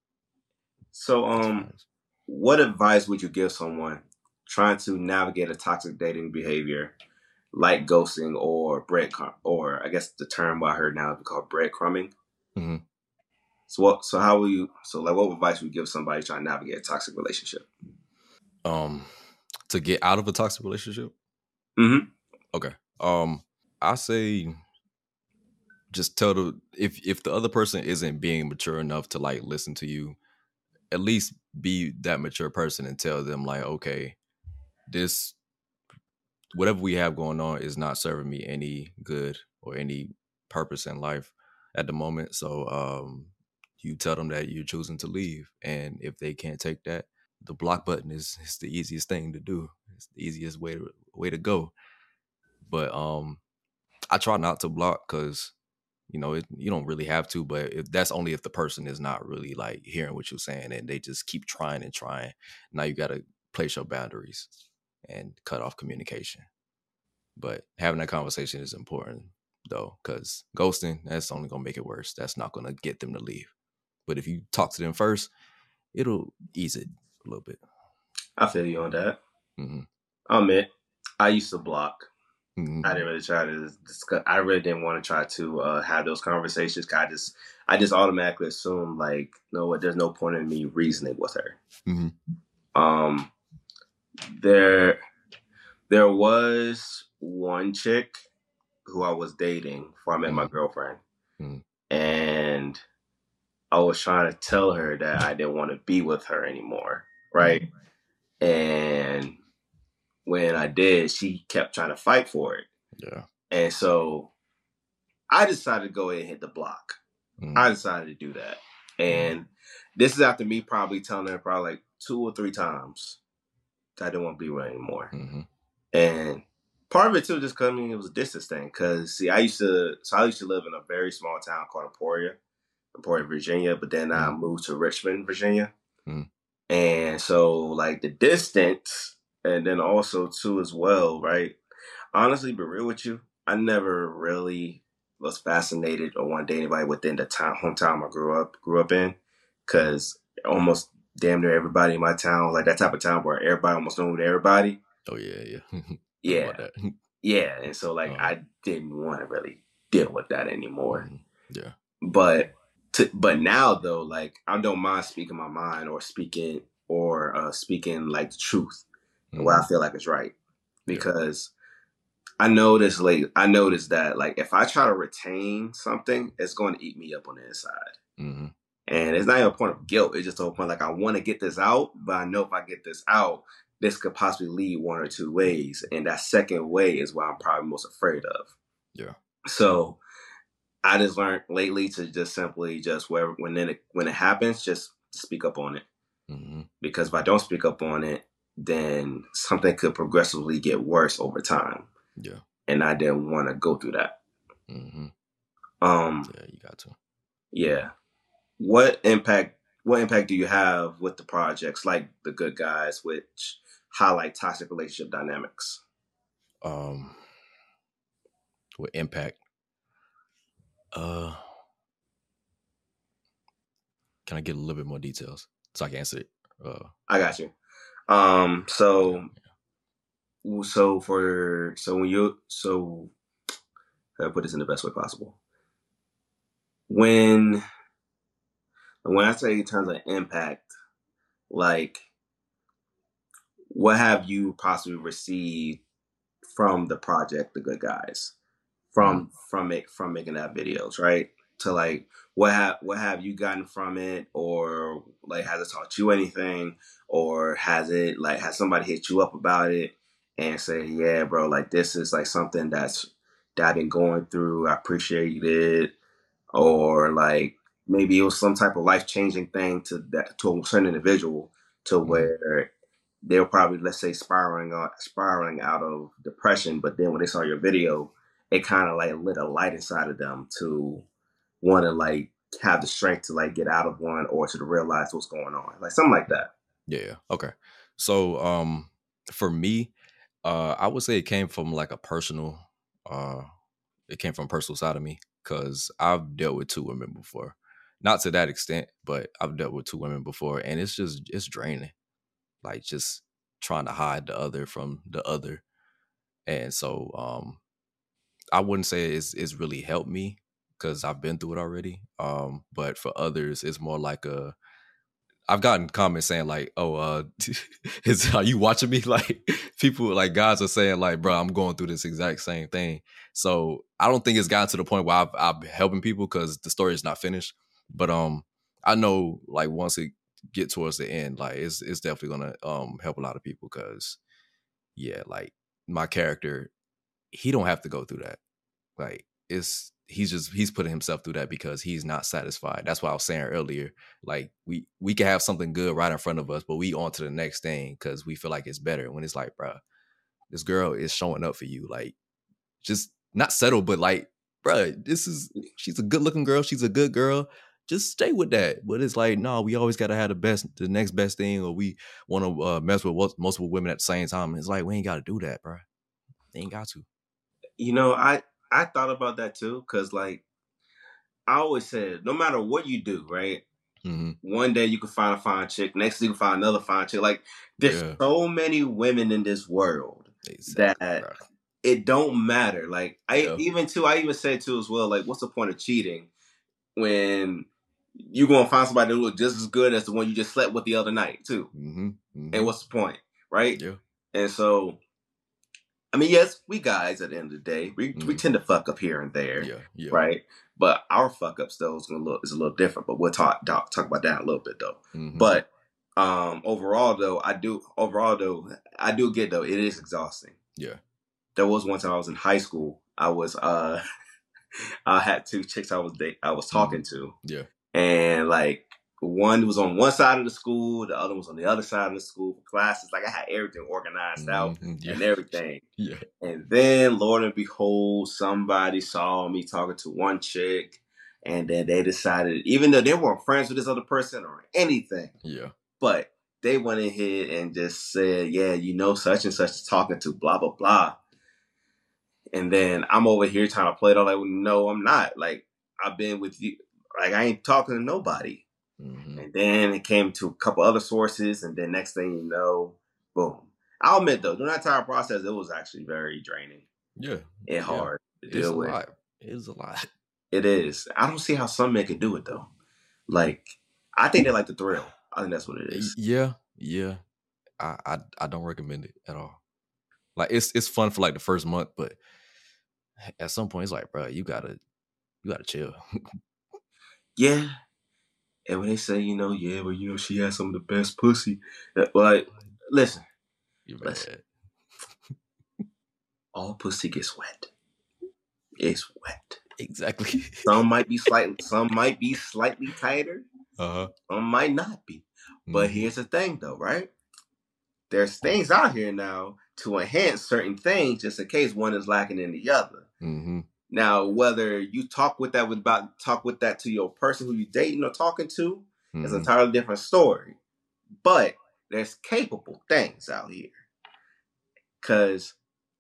[SPEAKER 1] So
[SPEAKER 2] That's
[SPEAKER 1] um
[SPEAKER 2] facts.
[SPEAKER 1] what advice would you give someone trying to navigate a toxic dating behavior like ghosting or breadcrumb or I guess the term I heard now is called breadcrumbing?
[SPEAKER 2] Mhm.
[SPEAKER 1] So what so how will you so like what advice would you give somebody trying to navigate a toxic relationship?
[SPEAKER 2] Um, to get out of a toxic relationship.
[SPEAKER 1] Mm-hmm.
[SPEAKER 2] Okay. Um, I say just tell the if if the other person isn't being mature enough to like listen to you, at least be that mature person and tell them like, okay, this whatever we have going on is not serving me any good or any purpose in life at the moment. So um you tell them that you're choosing to leave. And if they can't take that, the block button is, is the easiest thing to do. It's the easiest way to way to go. But um I try not to block because you know it, you don't really have to. But if that's only if the person is not really like hearing what you're saying and they just keep trying and trying. Now you got to place your boundaries and cut off communication. But having that conversation is important though, because ghosting, that's only gonna make it worse. That's not gonna get them to leave. But if you talk to them first, it'll ease it a little bit.
[SPEAKER 1] I feel you on that.
[SPEAKER 2] Mm-hmm.
[SPEAKER 1] I'll admit, I used to block.
[SPEAKER 2] Mm-hmm.
[SPEAKER 1] I didn't really try to discuss. I really didn't want to try to uh, have those conversations. 'Cause I just, I just automatically assumed like, you know what? There's no point in me reasoning with her.
[SPEAKER 2] Mm-hmm.
[SPEAKER 1] Um, there, there was one chick who I was dating before I met my girlfriend,
[SPEAKER 2] Mm-hmm.
[SPEAKER 1] and I was trying to tell her that I didn't want to be with her anymore, right? And when I did, she kept trying to fight for it,
[SPEAKER 2] Yeah.
[SPEAKER 1] and so I decided to go ahead and hit the block.
[SPEAKER 2] Mm-hmm.
[SPEAKER 1] I decided to do that. And this is after me probably telling her probably like two or three times that I didn't want to be with her anymore.
[SPEAKER 2] Mm-hmm.
[SPEAKER 1] And part of it too just because I mean, it was a distance thing. Because see, I used to so I used to live in a very small town called Emporia, Emporia, Virginia. But then I
[SPEAKER 2] Mm-hmm.
[SPEAKER 1] moved to Richmond, Virginia.
[SPEAKER 2] Mm-hmm.
[SPEAKER 1] And so like the distance, and then also too as well, right? Honestly, be real with you, I never really was fascinated or want to date anybody within the town hometown I grew up grew up in, because almost damn near everybody in my town, like that type of town where everybody almost knows everybody.
[SPEAKER 2] Oh yeah, yeah. I know
[SPEAKER 1] Yeah,
[SPEAKER 2] about that.
[SPEAKER 1] yeah, and so like
[SPEAKER 2] uh,
[SPEAKER 1] I didn't want to really deal with that anymore.
[SPEAKER 2] mm-hmm. Yeah.
[SPEAKER 1] But to, but now though, like I don't mind speaking my mind or speaking or uh, speaking like the truth, what
[SPEAKER 2] Mm-hmm.
[SPEAKER 1] I feel like is right,
[SPEAKER 2] Yeah.
[SPEAKER 1] because I noticed like I noticed that like if I try to retain something, it's going to eat me up on the inside.
[SPEAKER 2] Mm-hmm.
[SPEAKER 1] And it's not even a point of guilt. It's just a point like I want to get this out, but I know if I get this out, this could possibly lead one or two ways. And that second way is what I'm probably most afraid of.
[SPEAKER 2] Yeah.
[SPEAKER 1] So I just learned lately to just simply just where when it when it happens, just speak up on it.
[SPEAKER 2] Mm-hmm.
[SPEAKER 1] Because if I don't speak up on it, then something could progressively get worse over time.
[SPEAKER 2] Yeah.
[SPEAKER 1] And I didn't want to go through that.
[SPEAKER 2] Mm-hmm.
[SPEAKER 1] Um,
[SPEAKER 2] Yeah, you got to.
[SPEAKER 1] yeah. What impact what impact do you have with the projects like The Good Guys, which highlight toxic relationship dynamics?
[SPEAKER 2] Um, what impact? Uh, can I get a little bit more details so I can answer it? Uh,
[SPEAKER 1] I got you. Um,
[SPEAKER 2] okay.
[SPEAKER 1] so so for so when you so I put this in the best way possible. When when I say in terms of impact, like what have you possibly received from the project The Good Guys?
[SPEAKER 2] Mm-hmm.
[SPEAKER 1] From from it from making that videos, right? to like what have what have you gotten from it, or like has it taught you anything, or has it like has somebody hit you up about it and say, yeah, bro, like this is like something that's that I've been going through. I appreciate it, or like maybe it was some type of life changing thing to that to a certain individual to
[SPEAKER 2] Mhm.
[SPEAKER 1] where they were probably, let's say, spiraling out, spiraling out of depression. But then when they saw your video, it kind of like lit a light inside of them to want to like have the strength to like get out of one or to realize what's going on, like something like that.
[SPEAKER 2] Yeah. Okay. So, um, for me, uh, I would say it came from like a personal, uh, it came from a personal side of me because I've dealt with two women before, not to that extent, but I've dealt with two women before, and it's just it's draining, like just trying to hide the other from the other, and so um, I wouldn't say it's it's really helped me because I've been through it already. Um, but for others, it's more like a I've gotten comments saying like, "Oh, uh, is are you watching me?" Like people, like guys are saying like, "Bro, I'm going through this exact same thing." So I don't think it's gotten to the point where I've, I'm helping people because the story is not finished. But um, I know like once it get towards the end, like it's it's definitely gonna um help a lot of people because yeah, like my character, he don't have to go through that. Like it's he's just he's putting himself through that because he's not satisfied. That's why I was saying earlier, like we we can have something good right in front of us, but we on to the next thing because we feel like it's better. When it's like, bro, this girl is showing up for you. Like just not settle, but like, bro, this is she's a good looking girl. She's a good girl. Just stay with that. But it's like, no, we always gotta have the best, the next best thing, or we want to uh, mess with multiple women at the same time. It's like we ain't got to do that, bro. They ain't got to.
[SPEAKER 1] You know, I I thought about that too, because like I always said, no matter what you do, right?
[SPEAKER 2] Mm-hmm.
[SPEAKER 1] One day you can find a fine chick, next day you can find another fine chick. Like there's
[SPEAKER 2] Yeah.
[SPEAKER 1] so many women in this world
[SPEAKER 2] Exactly,
[SPEAKER 1] that
[SPEAKER 2] bro.
[SPEAKER 1] it don't matter. Like I
[SPEAKER 2] Yeah.
[SPEAKER 1] even too, I even said too as well. Like, what's the point of cheating when you gonna find somebody that look just as good as the one you just slept with the other night too?
[SPEAKER 2] Mm-hmm. Mm-hmm.
[SPEAKER 1] And what's the point, right?
[SPEAKER 2] Yeah.
[SPEAKER 1] And so, I mean, yes, we guys at the end of the day, we
[SPEAKER 2] Mm-hmm.
[SPEAKER 1] we tend to fuck up here and there,
[SPEAKER 2] Yeah. Yeah.
[SPEAKER 1] right? But our fuck ups though is gonna look is a little different. But we'll talk talk, talk about that in a little bit though.
[SPEAKER 2] Mm-hmm.
[SPEAKER 1] But um, overall though, I do overall though I do get though it is exhausting.
[SPEAKER 2] Yeah.
[SPEAKER 1] There was one time I was in high school. I was uh, I had two chicks I was date I was talking to,
[SPEAKER 2] Yeah.
[SPEAKER 1] and like one was on one side of the school, the other was on the other side of the school for classes. Like I had everything organized out
[SPEAKER 2] Mm-hmm. Yeah.
[SPEAKER 1] and everything.
[SPEAKER 2] Yeah.
[SPEAKER 1] And then, Lord and behold, somebody saw me talking to one chick, and then they decided, even though they weren't friends with this other person or anything,
[SPEAKER 2] Yeah.
[SPEAKER 1] but they went ahead and just said, yeah, you know, such and such is talking to blah, blah, blah. And then I'm over here trying to play it all like, no, I'm not. Like, I've been with you. Like, I ain't talking to nobody.
[SPEAKER 2] Mm-hmm.
[SPEAKER 1] And then it came to a couple other sources. And then next thing you know, boom. I'll admit, though, during that entire process, it was actually very draining.
[SPEAKER 2] Yeah.
[SPEAKER 1] And
[SPEAKER 2] Yeah.
[SPEAKER 1] hard to
[SPEAKER 2] It's
[SPEAKER 1] deal
[SPEAKER 2] a
[SPEAKER 1] with.
[SPEAKER 2] lot. It's a lot.
[SPEAKER 1] It is. I don't see how some men could do it, though. Like, I think they like the thrill. I think that's what it is.
[SPEAKER 2] Yeah. Yeah. I, I I don't recommend it at all. Like it's it's fun for like the first month, but at some point it's like, bro, you gotta you gotta chill.
[SPEAKER 1] Yeah. And when they say, you know, yeah, well, you know, she has some of the best pussy. Like, listen,
[SPEAKER 2] You
[SPEAKER 1] listen.
[SPEAKER 2] mad.
[SPEAKER 1] All pussy gets wet. It's wet.
[SPEAKER 2] Exactly.
[SPEAKER 1] Some might be slightly, some might be slightly tighter.
[SPEAKER 2] Uh-huh.
[SPEAKER 1] Some might not be. But
[SPEAKER 2] Mm-hmm.
[SPEAKER 1] here's the thing, though, right? There's things out here now to enhance certain things, just in case one is lacking in the other.
[SPEAKER 2] Mm-hmm.
[SPEAKER 1] Now, whether you talk with that with about talk with that to your person who you're dating or talking to,
[SPEAKER 2] Mm-hmm.
[SPEAKER 1] is an entirely different story. But there's capable things out here. Because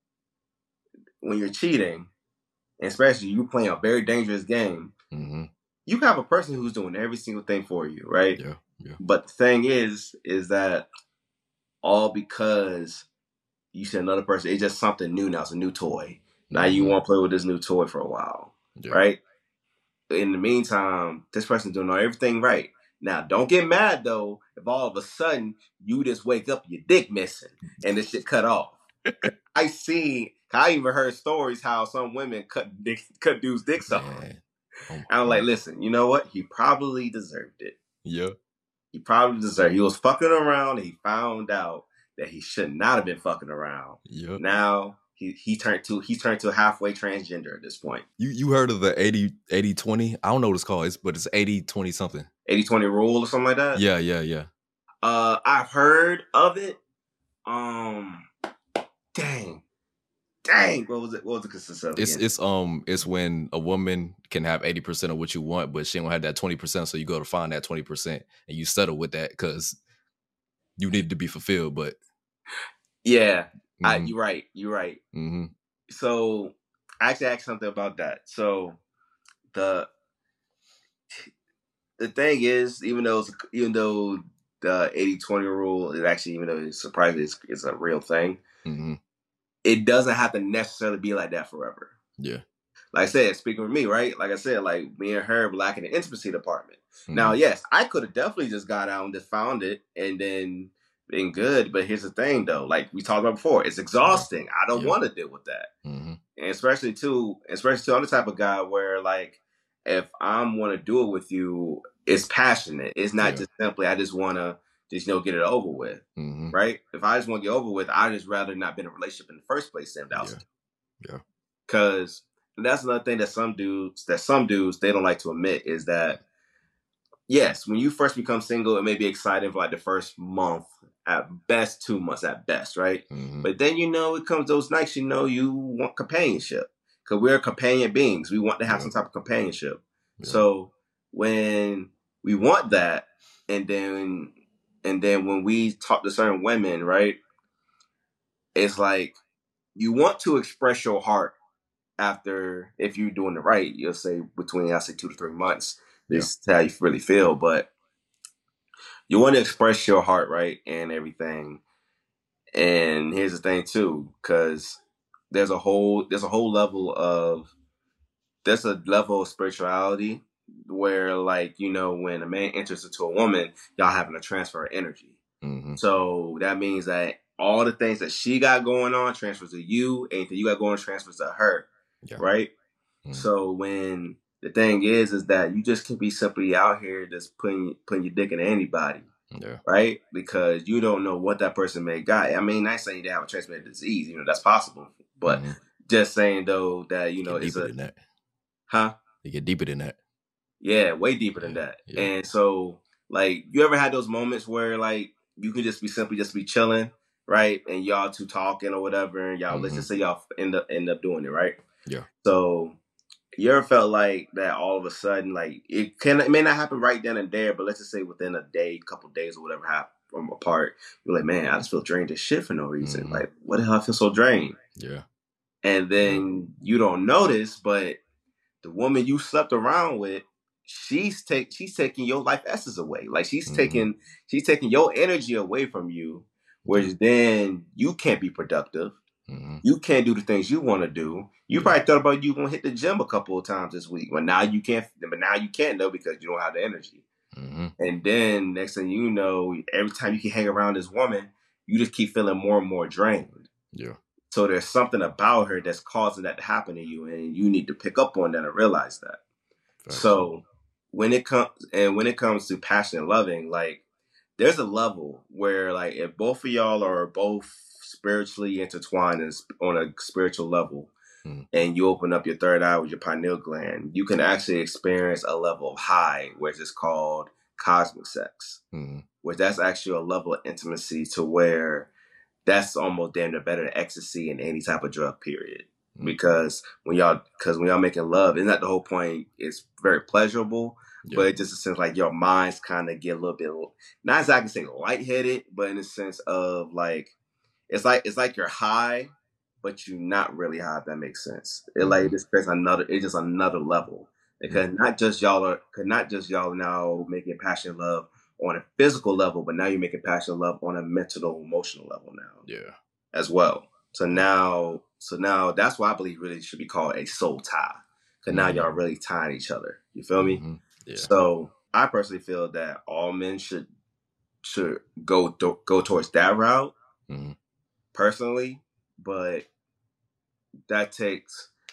[SPEAKER 1] when you're cheating, especially you playing a very dangerous game,
[SPEAKER 2] Mm-hmm.
[SPEAKER 1] you have a person who's doing every single thing for you, right?
[SPEAKER 2] Yeah. Yeah.
[SPEAKER 1] But the thing is, is that all because you said another person, it's just something new now. It's a new toy. Now
[SPEAKER 2] Mm-hmm.
[SPEAKER 1] you want to play with this new toy for a while,
[SPEAKER 2] Yeah.
[SPEAKER 1] right? In the meantime, this person's doing everything right. Now, don't get mad though if all of a sudden you just wake up, your dick missing, and this shit cut off. I see. I even heard stories how some women cut dick, cut dudes' dicks off.
[SPEAKER 2] Man. Oh my
[SPEAKER 1] I'm like,
[SPEAKER 2] God.
[SPEAKER 1] listen, you know what? He probably deserved it.
[SPEAKER 2] Yeah.
[SPEAKER 1] He probably deserved it. He was fucking around and he found out that he should not have been fucking around.
[SPEAKER 2] Yep.
[SPEAKER 1] Now he, he turned to he turned to halfway transgender at this point.
[SPEAKER 2] You you heard of the eighty eighty twenty? I don't know what it's called, it's, but it's eighty twenty something.
[SPEAKER 1] eighty twenty rule or something like that?
[SPEAKER 2] Yeah, yeah, yeah.
[SPEAKER 1] Uh, I've heard of it. Um, dang. Dang, what was it? What was the consistency of it?
[SPEAKER 2] It's
[SPEAKER 1] again?
[SPEAKER 2] it's um it's when a woman can have eighty percent of what you want, but she don't have that twenty percent. So you go to find that twenty percent and you settle with that because you need to be fulfilled. But
[SPEAKER 1] Yeah, I,
[SPEAKER 2] mhm,
[SPEAKER 1] you're right. You're right.
[SPEAKER 2] mhm,
[SPEAKER 1] So I actually asked something about that. So the the thing is, even though it's, even though the eighty twenty rule is actually, even though it's surprising, it's, it's a real thing,
[SPEAKER 2] mhm.
[SPEAKER 1] it doesn't have to necessarily be like that forever.
[SPEAKER 2] Yeah.
[SPEAKER 1] Like I said, speaking with me, right? Like I said, like me and her were lacking the intimacy department.
[SPEAKER 2] Mhm.
[SPEAKER 1] Now, yes, I could have definitely just got out and just found it and then been good. But here's the thing, though. Like we talked about before, it's exhausting. I don't
[SPEAKER 2] Yeah.
[SPEAKER 1] want to deal with that.
[SPEAKER 2] Mhm.
[SPEAKER 1] And especially too, especially too, I'm the type of guy where like if I'm want to do it with you, it's passionate. It's not
[SPEAKER 2] Yeah.
[SPEAKER 1] just simply I just want to just you know get it over with,
[SPEAKER 2] Mhm.
[SPEAKER 1] right? If I just want to get over with, I just rather not be in a relationship in the first place. Sam Dowson.
[SPEAKER 2] Yeah.
[SPEAKER 1] Because that's another thing that some dudes that some dudes they don't like to admit is that yes, when you first become single, it may be exciting for like the first month, at best two months at best, right?
[SPEAKER 2] Mhm.
[SPEAKER 1] But then you know it comes those nights you know you want companionship because we're companion beings. We want to have
[SPEAKER 2] Yeah.
[SPEAKER 1] some type of companionship.
[SPEAKER 2] Yeah.
[SPEAKER 1] So when we want that, and then and then when we talk to certain women, right? It's like you want to express your heart after if you're doing it right. You'll say between I say two to three months.
[SPEAKER 2] Yeah.
[SPEAKER 1] This is how you really feel, but you want to express your heart, right, and everything. And here's the thing too, because there's a whole there's a whole level of there's a level of spirituality where, like, you know, when a man enters into a woman, y'all having a transfer of energy.
[SPEAKER 2] Mhm.
[SPEAKER 1] So that means that all the things that she got going on transfers to you, anything you got going on transfers to her,
[SPEAKER 2] Yeah.
[SPEAKER 1] right?
[SPEAKER 2] Mhm.
[SPEAKER 1] So when the thing is, is that you just can be simply out here just putting putting your dick in anybody.
[SPEAKER 2] Yeah.
[SPEAKER 1] Right? Because you don't know what that person may got. I mean, not saying they have a transmitted disease, you know, that's possible. But
[SPEAKER 2] Mhm.
[SPEAKER 1] just saying though that, you know,
[SPEAKER 2] Get
[SPEAKER 1] it's
[SPEAKER 2] deeper
[SPEAKER 1] a
[SPEAKER 2] than that.
[SPEAKER 1] huh?
[SPEAKER 2] You get deeper than that.
[SPEAKER 1] Yeah, way deeper
[SPEAKER 2] Yeah.
[SPEAKER 1] than that.
[SPEAKER 2] Yeah.
[SPEAKER 1] And so like you ever had those moments where like you can just be simply just be chilling, right? And y'all two talking or whatever, and y'all let's
[SPEAKER 2] Mhm.
[SPEAKER 1] just say y'all end up end up doing it, right?
[SPEAKER 2] Yeah.
[SPEAKER 1] So you ever felt like that all of a sudden, like it can it may not happen right then and there, but let's just say within a day, couple days or whatever happened from apart, you're like, man, I just feel drained as shit for no reason.
[SPEAKER 2] Mhm.
[SPEAKER 1] Like, what the hell I feel so drained?
[SPEAKER 2] Yeah.
[SPEAKER 1] And then you don't notice, but the woman you slept around with, she's take she's taking your life essence away. Like she's
[SPEAKER 2] Mhm.
[SPEAKER 1] taking she's taking your energy away from you, whereas
[SPEAKER 2] Yeah.
[SPEAKER 1] then you can't be productive.
[SPEAKER 2] Mhm.
[SPEAKER 1] You can't do the things you want to do. You
[SPEAKER 2] Yeah.
[SPEAKER 1] probably thought about you gonna hit the gym a couple of times this week, but now you can't. But now you can't though because you don't have the energy.
[SPEAKER 2] Mhm.
[SPEAKER 1] And then next thing you know, every time you can hang around this woman, you just keep feeling more and more drained.
[SPEAKER 2] Yeah.
[SPEAKER 1] So there's something about her that's causing that to happen to you, and you need to pick up on that and realize that.
[SPEAKER 2] Facts.
[SPEAKER 1] So when it comes and when it comes to passion and loving, like there's a level where like if both of y'all are both spiritually intertwined and sp- on a spiritual level,
[SPEAKER 2] Mhm.
[SPEAKER 1] and you open up your third eye with your pineal gland, you can actually experience a level of high, which is called cosmic sex,
[SPEAKER 2] Mhm.
[SPEAKER 1] which that's actually a level of intimacy to where that's almost damn near better than ecstasy and any type of drug, period.
[SPEAKER 2] Mhm.
[SPEAKER 1] Because when y'all, because when y'all making love, isn't that the whole point? It's very pleasurable,
[SPEAKER 2] Yeah.
[SPEAKER 1] but it just seems like your minds kind of get a little bit, not exactly say lightheaded, but in the sense of like, it's like it's like you're high, but you're not really high. If that makes sense. It like
[SPEAKER 2] Mhm.
[SPEAKER 1] this creates another. It's just another level because not just y'all are, cause not just y'all now making passion love on a physical level, but now you're making passion love on a mental, emotional level now
[SPEAKER 2] Yeah.
[SPEAKER 1] as well. So
[SPEAKER 2] Yeah.
[SPEAKER 1] now, so now that's why I believe really should be called a soul tie. Cause now
[SPEAKER 2] Mhm.
[SPEAKER 1] y'all really tying each other. You feel me?
[SPEAKER 2] Mhm. Yeah.
[SPEAKER 1] So I personally feel that all men should should go th- go towards that route
[SPEAKER 2] Mhm.
[SPEAKER 1] personally, but that takes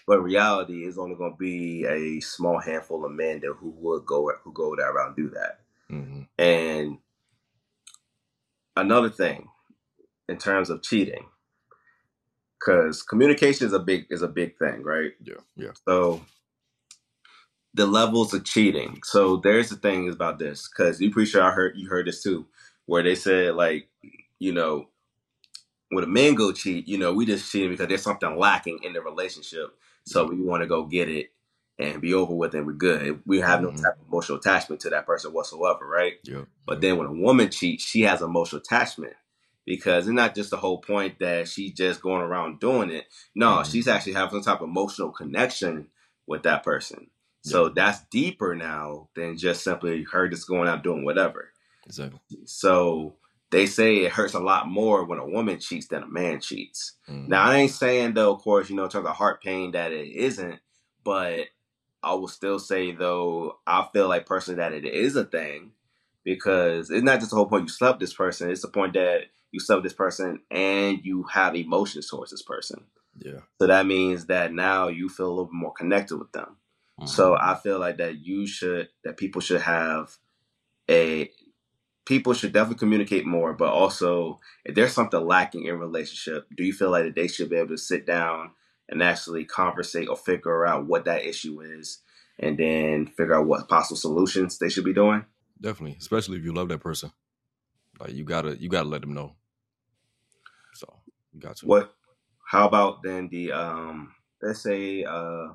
[SPEAKER 1] But in reality, it's only going to be a small handful of men that who would go who go that route and do that.
[SPEAKER 2] Mm-hmm.
[SPEAKER 1] And another thing in terms of cheating, because communication is a big is a big thing, right?
[SPEAKER 2] Yeah, yeah.
[SPEAKER 1] So the levels of cheating. So there's the thing about this, because you pretty sure I heard you heard this too, where they said like, you know, when a man go cheat, you know, we just cheating because there's something lacking in the relationship. So
[SPEAKER 2] Yep.
[SPEAKER 1] we want to go get it and be over with and we're good. We have
[SPEAKER 2] Mhm.
[SPEAKER 1] no type of emotional attachment to that person whatsoever, right?
[SPEAKER 2] Yep.
[SPEAKER 1] But
[SPEAKER 2] Yep.
[SPEAKER 1] then when a woman cheats, she has emotional attachment, because it's not just the whole point that she's just going around doing it. No,
[SPEAKER 2] Mhm.
[SPEAKER 1] she's actually having some type of emotional connection with that person. So
[SPEAKER 2] Yep.
[SPEAKER 1] that's deeper now than just simply her just going out doing whatever.
[SPEAKER 2] Exactly.
[SPEAKER 1] So they say it hurts a lot more when a woman cheats than a man cheats.
[SPEAKER 2] Mhm.
[SPEAKER 1] Now, I ain't saying, though, of course, you know, in terms of heart pain, that it isn't, but I will still say, though, I feel like personally that it is a thing, because it's not just the whole point you slept this person, it's the point that you slept this person and you have emotions towards this person.
[SPEAKER 2] Yeah.
[SPEAKER 1] So that means that now you feel a little bit more connected with them.
[SPEAKER 2] Mhm.
[SPEAKER 1] So I feel like that you should, that people should have a, people should definitely communicate more, but also if there's something lacking in relationship, do you feel like that they should be able to sit down and actually conversate or figure out what that issue is, and then figure out what possible solutions they should be doing?
[SPEAKER 2] Definitely, especially if you love that person, like you gotta you gotta let them know. So you got to.
[SPEAKER 1] What? How about then the um? Let's say uh,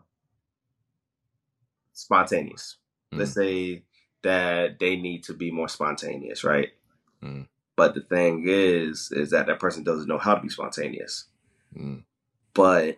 [SPEAKER 1] spontaneous. Let's
[SPEAKER 2] Mm.
[SPEAKER 1] say that they need to be more spontaneous, right?
[SPEAKER 2] Mm.
[SPEAKER 1] But the thing is, is that that person doesn't know how to be spontaneous.
[SPEAKER 2] Mm.
[SPEAKER 1] But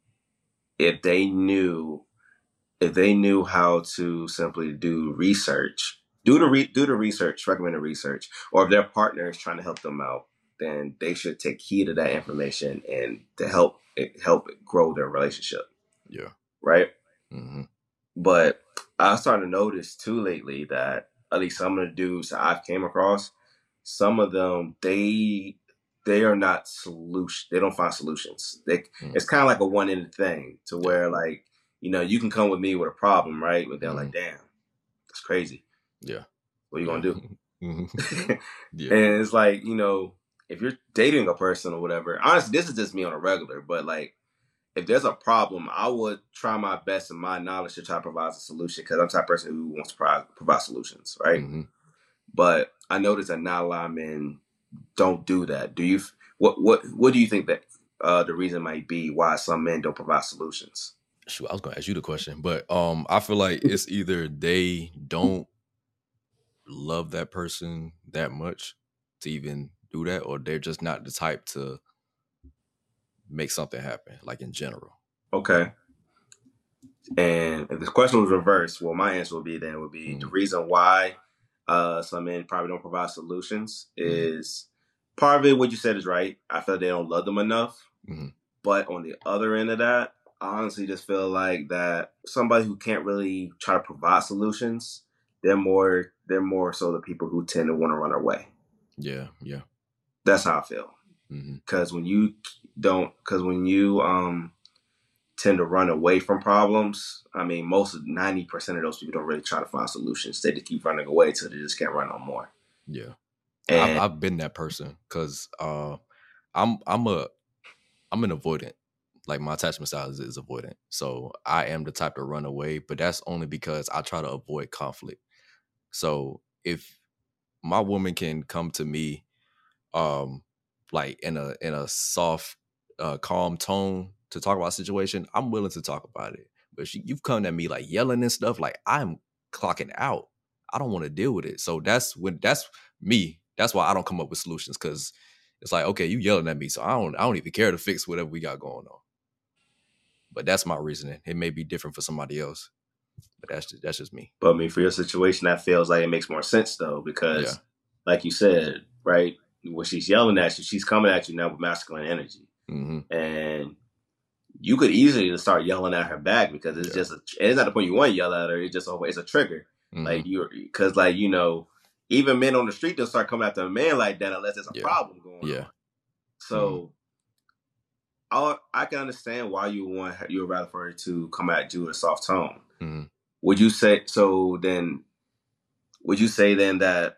[SPEAKER 1] if they knew, if they knew how to simply do research, do the re- do the research, recommended research, or if their partner is trying to help them out, then they should take heed of that information and to help help grow their relationship.
[SPEAKER 2] Yeah.
[SPEAKER 1] Right.
[SPEAKER 2] Mm-hmm.
[SPEAKER 1] But I started to notice too lately that at least some of the dudes that I've came across, some of them they they are not solution. They don't find solutions. They
[SPEAKER 2] Mm.
[SPEAKER 1] It's kind of like a one ended thing, to where like, you know, you can come with me with a problem, right? But they're
[SPEAKER 2] Mm.
[SPEAKER 1] like, damn, that's crazy.
[SPEAKER 2] Yeah.
[SPEAKER 1] What are you
[SPEAKER 2] Yeah.
[SPEAKER 1] gonna do?
[SPEAKER 2] Mm-hmm. Yeah.
[SPEAKER 1] And it's like, you know, if you're dating a person or whatever, honestly, this is just me on a regular, but like, if there's a problem, I would try my best in my knowledge to try to provide a solution, because I'm the type of person who wants to provide, provide solutions, right?
[SPEAKER 2] Mm-hmm.
[SPEAKER 1] But I notice that not a lot of men don't do that. Do you? What what what do you think that uh, the reason might be why some men don't provide solutions?
[SPEAKER 2] Shoot, I was gonna ask you the question, but um, I feel like it's either they don't love that person that much to even do that, or they're just not the type to make something happen, like in general.
[SPEAKER 1] Okay. And if the question was reversed, well, my answer would be then would be
[SPEAKER 2] Mm-hmm.
[SPEAKER 1] the reason why uh, some men probably don't provide solutions
[SPEAKER 2] Mm-hmm.
[SPEAKER 1] is part of it. What you said is right. I feel they don't love them enough.
[SPEAKER 2] Mm-hmm.
[SPEAKER 1] But on the other end of that, I honestly just feel like that somebody who can't really try to provide solutions, they're more they're more so the people who tend to want to run away.
[SPEAKER 2] Yeah, yeah.
[SPEAKER 1] That's how I feel. Because
[SPEAKER 2] Mm-hmm.
[SPEAKER 1] when you don't, because when you um tend to run away from problems, I mean, most of ninety percent of those people don't really try to find solutions. They just keep running away till they just can't run no more.
[SPEAKER 2] Yeah,
[SPEAKER 1] And
[SPEAKER 2] I've I've been that person, because uh, I'm I'm a I'm an avoidant. Like my attachment style is, is avoidant, so I am the type to run away. But that's only because I try to avoid conflict. So if my woman can come to me, um, like in a in a soft, uh, calm tone to talk about a situation, I'm willing to talk about it. But she, you've come at me like yelling and stuff, like I'm clocking out. I don't want to deal with it. So that's when that's me. That's why I don't come up with solutions, because it's like, okay, you yelling at me, so I don't I don't even care to fix whatever we got going on. But that's my reasoning. It may be different for somebody else, but that's just, that's just me.
[SPEAKER 1] but I mean, for your situation, that feels like it makes more sense though, because
[SPEAKER 2] Yeah.
[SPEAKER 1] like you said, right, when she's yelling at you, she's coming at you now with masculine energy.
[SPEAKER 2] Mm-hmm.
[SPEAKER 1] And you could easily just start yelling at her back, because it's
[SPEAKER 2] Yeah.
[SPEAKER 1] just a, it's not the point you want to yell at her. It's just a, it's a trigger.
[SPEAKER 2] Mm-hmm.
[SPEAKER 1] Like you, because like you know, even men on the street don't start coming after a man like that unless there's a
[SPEAKER 2] Yeah.
[SPEAKER 1] problem going
[SPEAKER 2] Yeah.
[SPEAKER 1] on. So I I can understand why you want you would rather for her to come at you with a soft tone.
[SPEAKER 2] Mm-hmm.
[SPEAKER 1] Would you say so? Then would you say then that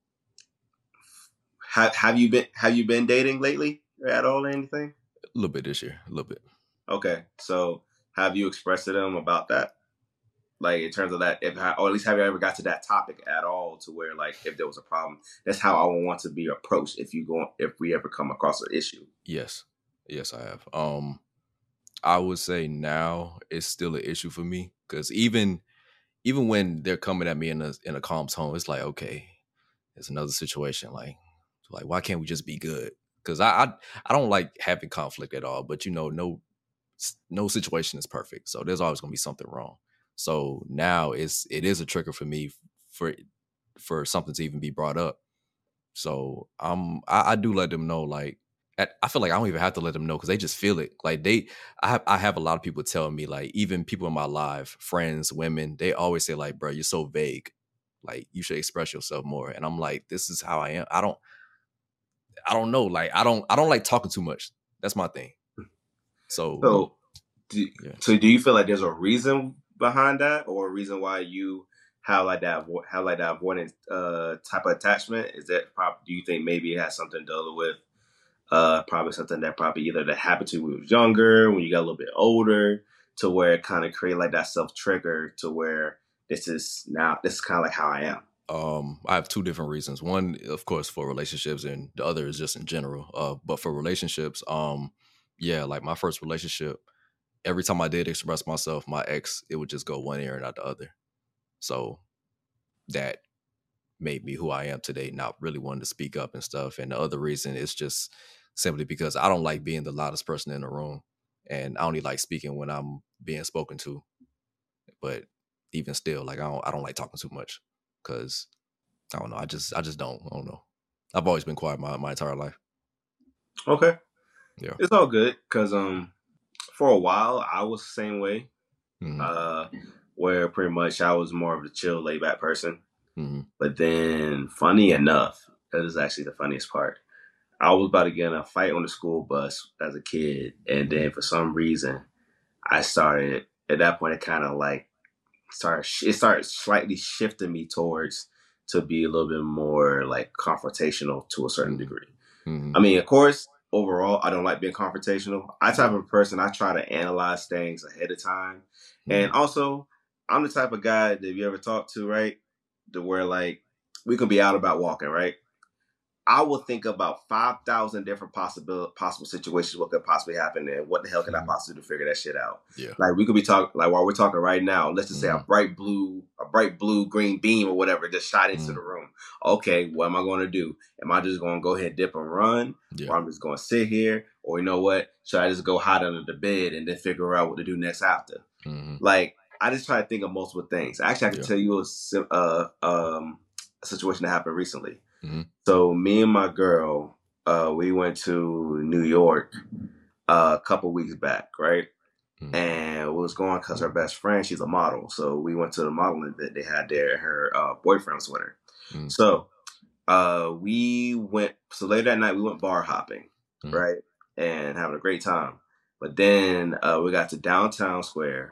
[SPEAKER 1] have have you been have you been dating lately at all or anything?
[SPEAKER 2] A little bit this year, a little bit.
[SPEAKER 1] Okay, so have you expressed to them about that? Like in terms of that, if or at least have you ever got to that topic at all, to where like if there was a problem, that's how I would want to be approached if you go if we ever come across an issue.
[SPEAKER 2] Yes, yes, I have. Um, I would say now it's still an issue for me because even even when they're coming at me in a in a calm tone, it's like okay, it's another situation. Like like why can't we just be good? Because I, I I don't like having conflict at all. But you know, no no situation is perfect, so there's always gonna be something wrong. So now it's it is a trigger for me for for something to even be brought up. So um, I, I do let them know. Like, at, I feel like I don't even have to let them know because they just feel it. Like they, I have, I have a lot of people tell me, like even people in my life, friends, women, they always say, like, bro, you're so vague. Like you should express yourself more. And I'm like, this is how I am. I don't, I don't know. Like I don't, I don't like talking too much. That's my thing. So,
[SPEAKER 1] So, do,
[SPEAKER 2] yeah.
[SPEAKER 1] so do you feel like there's a reason behind that, or a reason why you have like that have like that avoidance uh, type of attachment? Is that probably, do you think maybe it has something to do with uh, probably something that probably either that happened to you when you was younger, when you got a little bit older, to where it kind of create like that self trigger to where this is now this is kind of like how I am.
[SPEAKER 2] Um, I have two different reasons. One, of course, for relationships, and the other is just in general. Uh, but for relationships, um, yeah, like my first relationship, every time I did express myself, my ex, it would just go one ear and out the other. So that made me who I am today, not really wanting to speak up and stuff. And the other reason is just simply because I don't like being the loudest person in the room, and I only like speaking when I'm being spoken to. But even still, like I don't, I don't like talking too much because I don't know. I just, I just don't. I don't know. I've always been quiet my, my entire life.
[SPEAKER 1] Okay,
[SPEAKER 2] Yeah.
[SPEAKER 1] it's all good because um, for a while I was the same way,
[SPEAKER 2] Mm-hmm.
[SPEAKER 1] uh, where pretty much I was more of a chill, laid back person.
[SPEAKER 2] Mm-hmm.
[SPEAKER 1] But then, funny enough, that is actually the funniest part. I was about to get in a fight on the school bus as a kid, and then for some reason, I started at that point. It kind of like started. It started slightly shifting me towards to be a little bit more like confrontational to a certain
[SPEAKER 2] Mm-hmm.
[SPEAKER 1] degree.
[SPEAKER 2] Mm-hmm.
[SPEAKER 1] I mean, of course, overall, I don't like being confrontational. I type of person I try to analyze things ahead of time,
[SPEAKER 2] Mm-hmm.
[SPEAKER 1] and also I'm the type of guy that you ever talk to, right? To where like we could be out about walking, right? I will think about five thousand different possible possible situations what could possibly happen, and what the hell can
[SPEAKER 2] mm-hmm.
[SPEAKER 1] I possibly do to figure that shit out?
[SPEAKER 2] Yeah.
[SPEAKER 1] Like we could be talking like while we're talking right now. Let's just say
[SPEAKER 2] mm-hmm.
[SPEAKER 1] a bright blue, a bright blue green beam or whatever just shot into mm-hmm. the room. Okay, what am I going to do? Am I just going to go ahead, dip and run,
[SPEAKER 2] yeah.
[SPEAKER 1] or I'm just going to sit here, or you know what? Should I just go hide under the bed and then figure out what to do next after?
[SPEAKER 2] Mm-hmm.
[SPEAKER 1] Like I just try to think of multiple things. Actually, I can
[SPEAKER 2] yeah.
[SPEAKER 1] tell you a uh, um, a situation that happened recently.
[SPEAKER 2] Mm-hmm.
[SPEAKER 1] So me and my girl, uh, we went to New York uh, a couple weeks back, right? Mm-hmm. And we was going because her best friend, she's a model. So we went to the modeling that they had there, and her uh, boyfriend was with her. Mm-hmm. So uh, we went, so later that night we went bar hopping, mm-hmm. right? And having a great time. But then uh, we got to Downtown Square.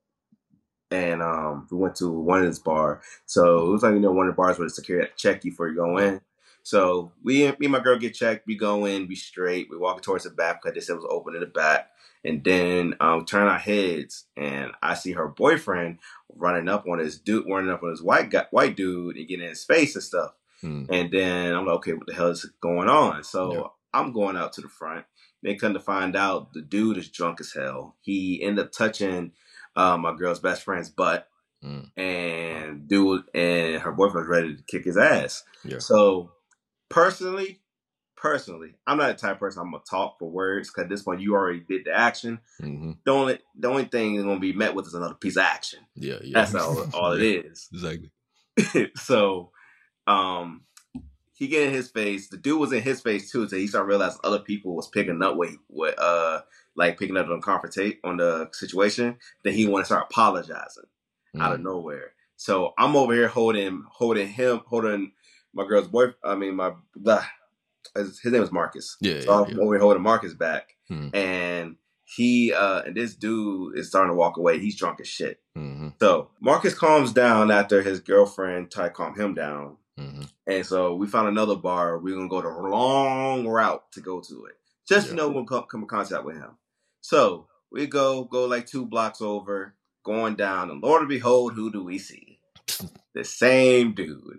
[SPEAKER 1] And um, we went to one of this bar. So it was like, you know, one of the bars where the security check you before you go in. So we, me and my girl get checked. We go in, we straight. We walk towards the back because they said it was open in the back. And then um, turn our heads, and I see her boyfriend running up on this dude, running up on this white guy, white dude, and getting in his face and stuff. Hmm. And then I'm like, okay, what the hell is going on? So yeah. I'm going out to the front. They come to find out the dude is drunk as hell. He ended up touching Uh, my girl's best friend's butt, mm. and dude and her boyfriend was ready to kick his ass. Yeah. So personally, personally, I'm not the type of person I'm gonna talk for words because at this point you already did the action. Mm-hmm. The only the only thing is gonna be met with is another piece of action. Yeah, yeah. That's all, all
[SPEAKER 2] yeah,
[SPEAKER 1] it is.
[SPEAKER 2] Exactly.
[SPEAKER 1] So, um, he get in his face. The dude was in his face too, so he started realizing other people was picking up what what uh. like picking up on confrontate on the situation, then he want to start apologizing mm. out of nowhere. So I'm over here holding, holding him, holding my girl's boy. I mean, my, blah, his name is Marcus.
[SPEAKER 2] Yeah,
[SPEAKER 1] So
[SPEAKER 2] yeah,
[SPEAKER 1] I'm
[SPEAKER 2] yeah.
[SPEAKER 1] over holding Marcus back,
[SPEAKER 2] Mm-hmm.
[SPEAKER 1] and he uh, and this dude is starting to walk away. He's drunk as shit.
[SPEAKER 2] Mm-hmm.
[SPEAKER 1] So Marcus calms down after his girlfriend tried to calm him down.
[SPEAKER 2] Mm-hmm.
[SPEAKER 1] And so we found another bar. We're going to go the long route to go to it. Just,
[SPEAKER 2] Yeah.
[SPEAKER 1] you know, we'll come, come in contact with him. So we go, go like two blocks over, going down. And Lord behold, who do we see? The same dude.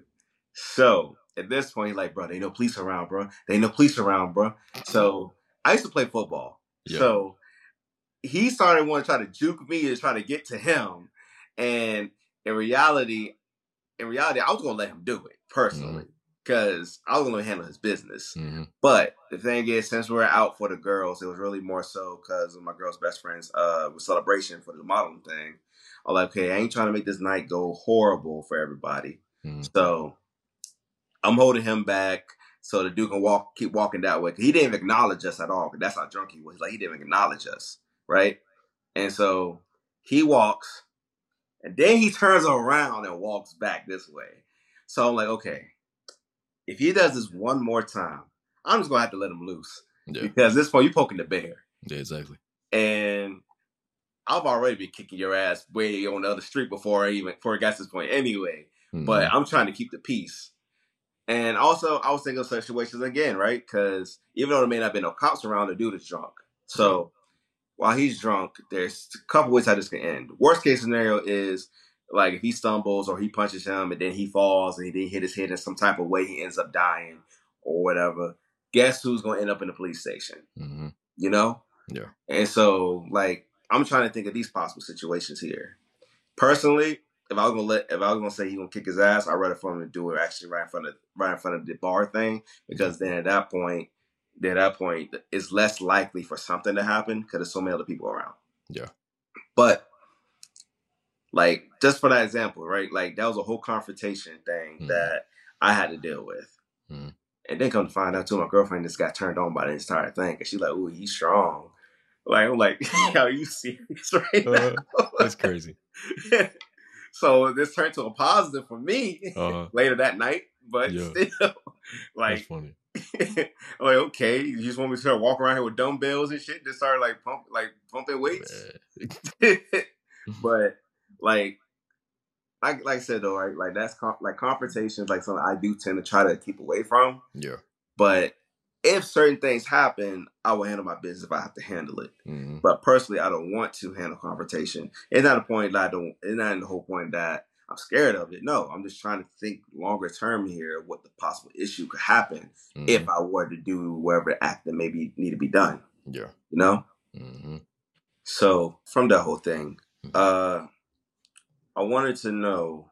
[SPEAKER 1] So at this point, he's like, bro, there ain't no police around, bro. There ain't no police around, bro. So I used to play football.
[SPEAKER 2] Yeah.
[SPEAKER 1] So he started wanting to try to juke me to try to get to him. And in reality, in reality, I was going to let him do it personally because mm-hmm. I was going to handle his business. Mm-hmm. But the thing is, since we were out for the girls, it was really more so because of my girl's best friend's uh, celebration for the modeling thing. I'm like, okay, I ain't trying to make this night go horrible for everybody. Mm-hmm. So I'm holding him back so the dude can walk, keep walking that way. He didn't even acknowledge us at all. That's how drunk he was. Like, he didn't even acknowledge us, right? And so he walks. And then he turns around and walks back this way. So I'm like, okay, if he does this one more time, I'm just going to have to let him loose. Yeah. Because at this point, you're poking the bear.
[SPEAKER 2] Yeah, exactly.
[SPEAKER 1] And I've already been kicking your ass way on the other street before I even before it got to this point anyway. Mm-hmm. But I'm trying to keep the peace. And also, I was thinking of situations again, right? Because even though there may not be no cops around, the dude is drunk. So... Yeah. While he's drunk, there's a couple ways how this can end. Worst case scenario is like if he stumbles or he punches him and then he falls and he didn't hit his head in some type of way, he ends up dying or whatever. Guess who's going to end up in the police station? Mm-hmm. You know?
[SPEAKER 2] Yeah.
[SPEAKER 1] And so, like, I'm trying to think of these possible situations here. Personally, if I was gonna let, if I was gonna say he's gonna kick his ass, I'd rather for him to do it actually right in front of, right in front of the bar thing, because then at that point. Then at that point, it's less likely for something to happen because there's so many other people around.
[SPEAKER 2] Yeah.
[SPEAKER 1] But, like, just for that example, right? Like, that was a whole confrontation thing mm. that I had to deal with. Mm. And then come to find out, too, my girlfriend just got turned on by the entire thing. And she's like, ooh, he's strong. Like, I'm like, are you serious right
[SPEAKER 2] uh,
[SPEAKER 1] now?
[SPEAKER 2] That's crazy.
[SPEAKER 1] So this turned to a positive for me uh, later that night. But yeah. still, like...
[SPEAKER 2] That's funny.
[SPEAKER 1] I'm like, okay, you just want me to start walking around here with dumbbells and shit, just start like pump, like pumping weights. But like, like, like I said though, right? Like that's com- like confrontations, like something I do tend to try to keep away from.
[SPEAKER 2] Yeah.
[SPEAKER 1] But if certain things happen, I will handle my business if I have to handle it. Mm-hmm. But personally, I don't want to handle confrontation. It's not a point that I don't. It's not the whole point that I'm scared of it. No, I'm just trying to think longer term here what the possible issue could happen mm-hmm. if I were to do whatever act that maybe need to be done.
[SPEAKER 2] Yeah.
[SPEAKER 1] You know?
[SPEAKER 2] Mm-hmm.
[SPEAKER 1] So from that whole thing, mm-hmm. uh, I wanted to know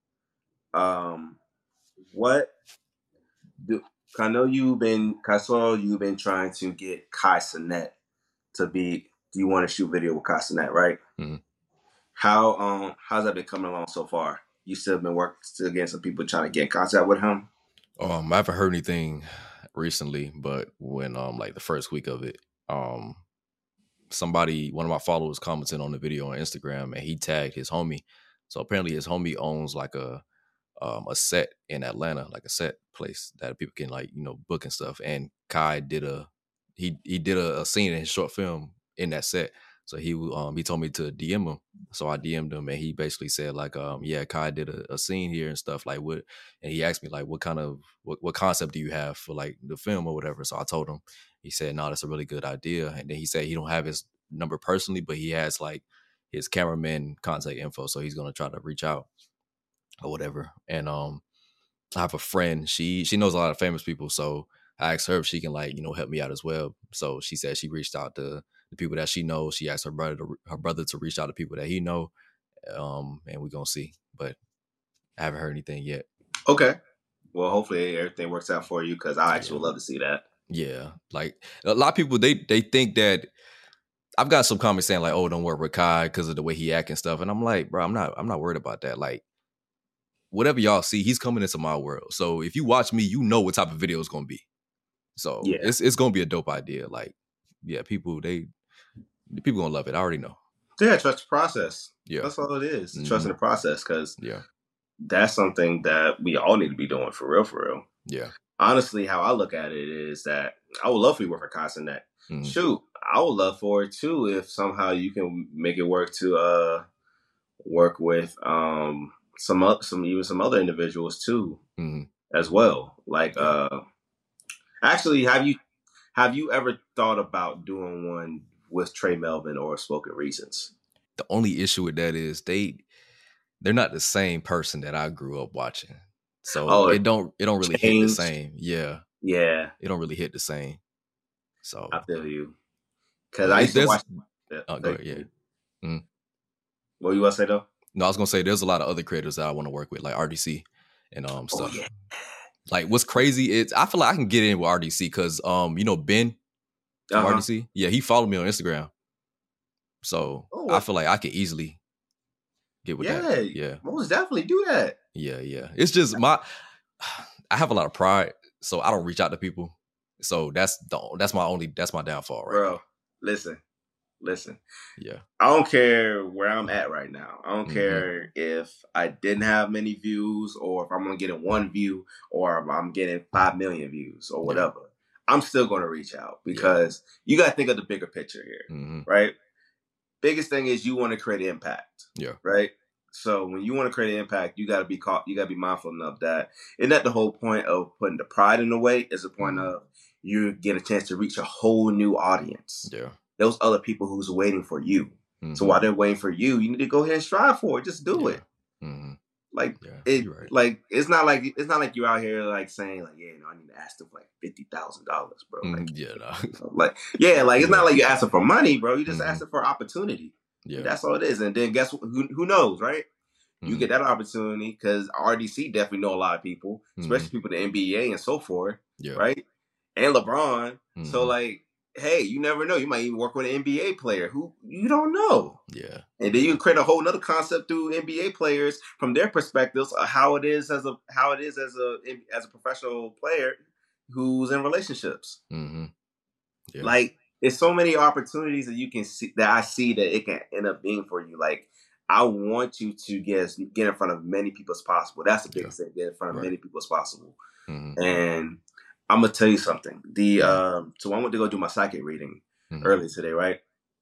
[SPEAKER 1] um, what do I know you've been, I saw you've been trying to get Kai Cenat to be, do you want to shoot video with Kai Cenat, right? Mm-hmm. How um how's that been coming along so far? You still been working, still getting some people trying to get in contact with him?
[SPEAKER 2] Um, I haven't heard anything recently, but when um like the first week of it, um somebody, one of my followers commented on the video on Instagram and he tagged his homie. So apparently his homie owns like a um a set in Atlanta, like a set place that people can like, you know, book and stuff. And Kai did a he he did a, a scene in his short film in that set. So he um he told me to D M him. So I D M'd him and he basically said like, um, yeah, Kai did a, a scene here and stuff like what, and he asked me like, what kind of, what, what concept do you have for like the film or whatever? So I told him, he said, no, that's a really good idea. And then he said he don't have his number personally, but he has like his cameraman contact info. So he's going to try to reach out or whatever. And um, I have a friend, she, she knows a lot of famous people. So I asked her if she can like, you know, help me out as well. So she said she reached out to the people that she knows. She asked her brother to, her brother to reach out to people that he know. Um, and we're going to see. But I haven't heard anything yet.
[SPEAKER 1] Okay. Well, hopefully everything works out for you because I actually yeah. would love to see that.
[SPEAKER 2] Yeah. Like a lot of people, they they think that I've got some comments saying like, oh, don't work with Kai because of the way he act and stuff. And I'm like, bro, I'm not I'm not worried about that. Like, whatever y'all see, he's coming into my world. So if you watch me, you know what type of video it's going to be. So yeah. it's it's gonna be a dope idea. Like, yeah, people they people gonna love it. I already know.
[SPEAKER 1] Yeah, trust the process.
[SPEAKER 2] Yeah,
[SPEAKER 1] that's all it is. Mm-hmm. Trusting the process, because
[SPEAKER 2] yeah,
[SPEAKER 1] that's something that we all need to be doing for real, for real.
[SPEAKER 2] Yeah.
[SPEAKER 1] honestly, how I look at it is that I would love for you to work for Constant Net. Mm-hmm. Shoot, I would love for it too if somehow you can make it work to uh work with um some other, some even some other individuals too, mm-hmm. as well. Like yeah. uh actually, have you have you ever thought about doing one with Trey Melvin or Spoken Reasons?
[SPEAKER 2] The only issue with that is they they're not the same person that I grew up watching. So oh, it don't it don't really changed. hit the same. Yeah.
[SPEAKER 1] Yeah.
[SPEAKER 2] It don't really hit the same. So
[SPEAKER 1] I feel you. Cause I used to watch
[SPEAKER 2] uh, oh, go ahead, yeah. Mm-hmm.
[SPEAKER 1] What you want to say though?
[SPEAKER 2] No, I was gonna say there's a lot of other creators that I want to work with, like R D C and um stuff. Oh, yeah. Like what's crazy is I feel like I can get in with R D C because um you know Ben from uh-huh. R D C, yeah, he followed me on Instagram, so oh, I feel like I could easily get with
[SPEAKER 1] yeah,
[SPEAKER 2] that. Yeah,
[SPEAKER 1] most definitely do that.
[SPEAKER 2] Yeah, yeah. It's just my I have a lot of pride, so I don't reach out to people. So that's the that's my only that's my downfall, right?
[SPEAKER 1] Bro,
[SPEAKER 2] now.
[SPEAKER 1] listen. Listen,
[SPEAKER 2] yeah,
[SPEAKER 1] I don't care where I'm at right now. I don't mm-hmm. care if I didn't have many views or if I'm going to get in one view or if I'm getting five million views or whatever. Yeah. I'm still going to reach out because yeah. you got to think of the bigger picture here, mm-hmm. right? Biggest thing is you want to create an impact.
[SPEAKER 2] Yeah.
[SPEAKER 1] Right. So when you want to create an impact, you got to be caught. You got to be mindful of that. Isn't that the whole point of putting the pride in the way? Is the point mm-hmm. of you get a chance to reach a whole new audience.
[SPEAKER 2] Yeah.
[SPEAKER 1] Those other people who's waiting for you. Mm-hmm. So while they're waiting for you, you need to go ahead and strive for it. Just do
[SPEAKER 2] yeah.
[SPEAKER 1] it.
[SPEAKER 2] Mm-hmm.
[SPEAKER 1] Like
[SPEAKER 2] yeah,
[SPEAKER 1] it,
[SPEAKER 2] right.
[SPEAKER 1] like it's not like it's not like you're out here like saying like, yeah, no, I need to ask them for like fifty thousand dollars, bro. Like,
[SPEAKER 2] mm, yeah, no.
[SPEAKER 1] you know, like yeah, like it's yeah. not like you're asking for money, bro. You just mm-hmm. asking for opportunity.
[SPEAKER 2] Yeah,
[SPEAKER 1] that's all it is. And then guess who? Who knows, right? Mm-hmm. You get that opportunity because R D C definitely know a lot of people, especially mm-hmm. people in the N B A and so forth.
[SPEAKER 2] Yeah,
[SPEAKER 1] right. And LeBron.
[SPEAKER 2] Mm-hmm.
[SPEAKER 1] So like. Hey, you never know. You might even work with an N B A player who you don't know.
[SPEAKER 2] Yeah.
[SPEAKER 1] And then you can create a whole nother concept through N B A players from their perspectives of how it is as a how it is as a as a professional player who's in relationships.
[SPEAKER 2] Mm-hmm. Yeah.
[SPEAKER 1] Like there's so many opportunities that you can see that I see that it can end up being for you. Like I want you to get get in front of many people as possible. That's the biggest yeah. thing. Get in front of right. many people as possible.
[SPEAKER 2] Mm-hmm.
[SPEAKER 1] And I'm gonna tell you something. The um, so I went to go do my psychic reading mm-hmm. earlier today, right?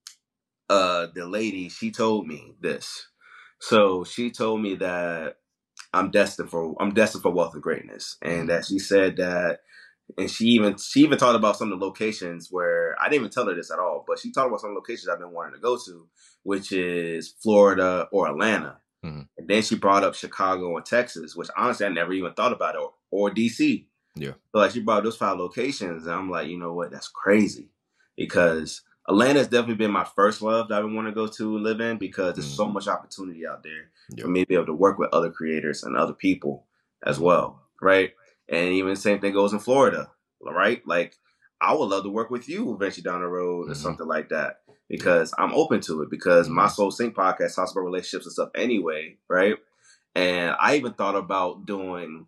[SPEAKER 1] Uh, the lady she told me this. So she told me that I'm destined for I'm destined for wealth and greatness, and mm-hmm. that she said that, and she even she even talked about some of the locations where I didn't even tell her this at all, but she talked about some locations I've been wanting to go to, which is Florida or Atlanta,
[SPEAKER 2] mm-hmm.
[SPEAKER 1] and then she brought up Chicago and Texas, which honestly I never even thought about it, or, or D C.
[SPEAKER 2] Yeah.
[SPEAKER 1] So like she brought those five locations, and I'm like, you know what? That's crazy, because Atlanta has definitely been my first love that I want to go to live in because there's mm-hmm. so much opportunity out there yeah. for me to be able to work with other creators and other people as well, right? And even the same thing goes in Florida, right? Like I would love to work with you eventually down the road mm-hmm. or something like that because I'm open to it because mm-hmm. my Soul Sync podcast talks about relationships and stuff anyway, right? And I even thought about doing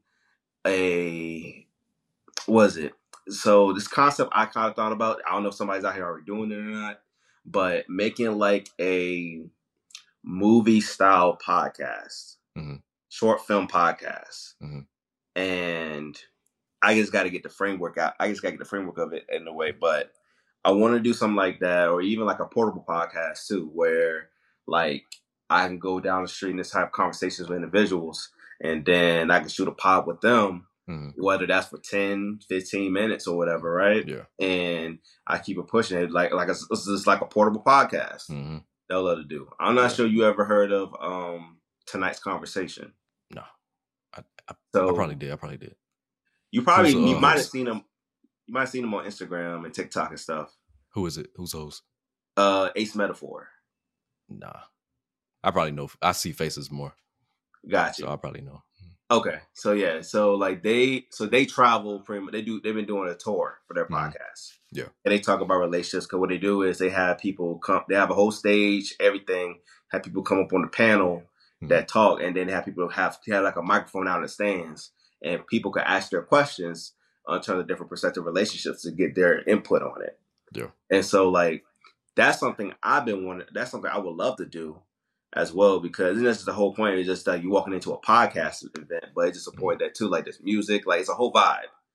[SPEAKER 1] a was it so this concept I kind of thought about. I don't know if somebody's out here already doing it or not, but making like a movie style podcast,
[SPEAKER 2] mm-hmm.
[SPEAKER 1] short film podcast,
[SPEAKER 2] mm-hmm.
[SPEAKER 1] and I just got to get the framework out. I just got to get the framework of it in a way, but I want to do something like that, or even like a portable podcast too, where like I can go down the street and just have conversations with individuals, and then I can shoot a pod with them.
[SPEAKER 2] Mm-hmm.
[SPEAKER 1] Whether that's for ten, fifteen minutes or whatever, right?
[SPEAKER 2] Yeah.
[SPEAKER 1] And I keep it pushing it like like it's, it's just like a portable podcast.
[SPEAKER 2] Mm-hmm.
[SPEAKER 1] They'll let it do. I'm not
[SPEAKER 2] yeah.
[SPEAKER 1] sure you ever heard of um Tonight's Conversation.
[SPEAKER 2] No, I, I,
[SPEAKER 1] so,
[SPEAKER 2] I probably did. I probably did.
[SPEAKER 1] You probably
[SPEAKER 2] Who's, uh,
[SPEAKER 1] you might have seen them. You might have seen them on Instagram and TikTok and stuff.
[SPEAKER 2] Who is it? Who's those?
[SPEAKER 1] Uh, Ace Metaphor.
[SPEAKER 2] Nah, I probably know. I see faces more.
[SPEAKER 1] Gotcha.
[SPEAKER 2] So I probably know.
[SPEAKER 1] Okay, so yeah, so like they, so they travel pretty much. They do. They've been doing a tour for their
[SPEAKER 2] mm-hmm.
[SPEAKER 1] podcast.
[SPEAKER 2] Yeah,
[SPEAKER 1] and they talk about relationships. Because what they do is they have people come. They have a whole stage, everything. Have people come up on the panel mm-hmm. that talk, and then have people have have like a microphone out in the stands, and people can ask their questions on terms of different perspective relationships to get their input on it.
[SPEAKER 2] Yeah,
[SPEAKER 1] and so like that's something I've been wanting. That's something I would love to do as well, because and that's the whole point. It's just like you walking into a podcast event, but it's just a point that too, like this music, like it's a whole vibe.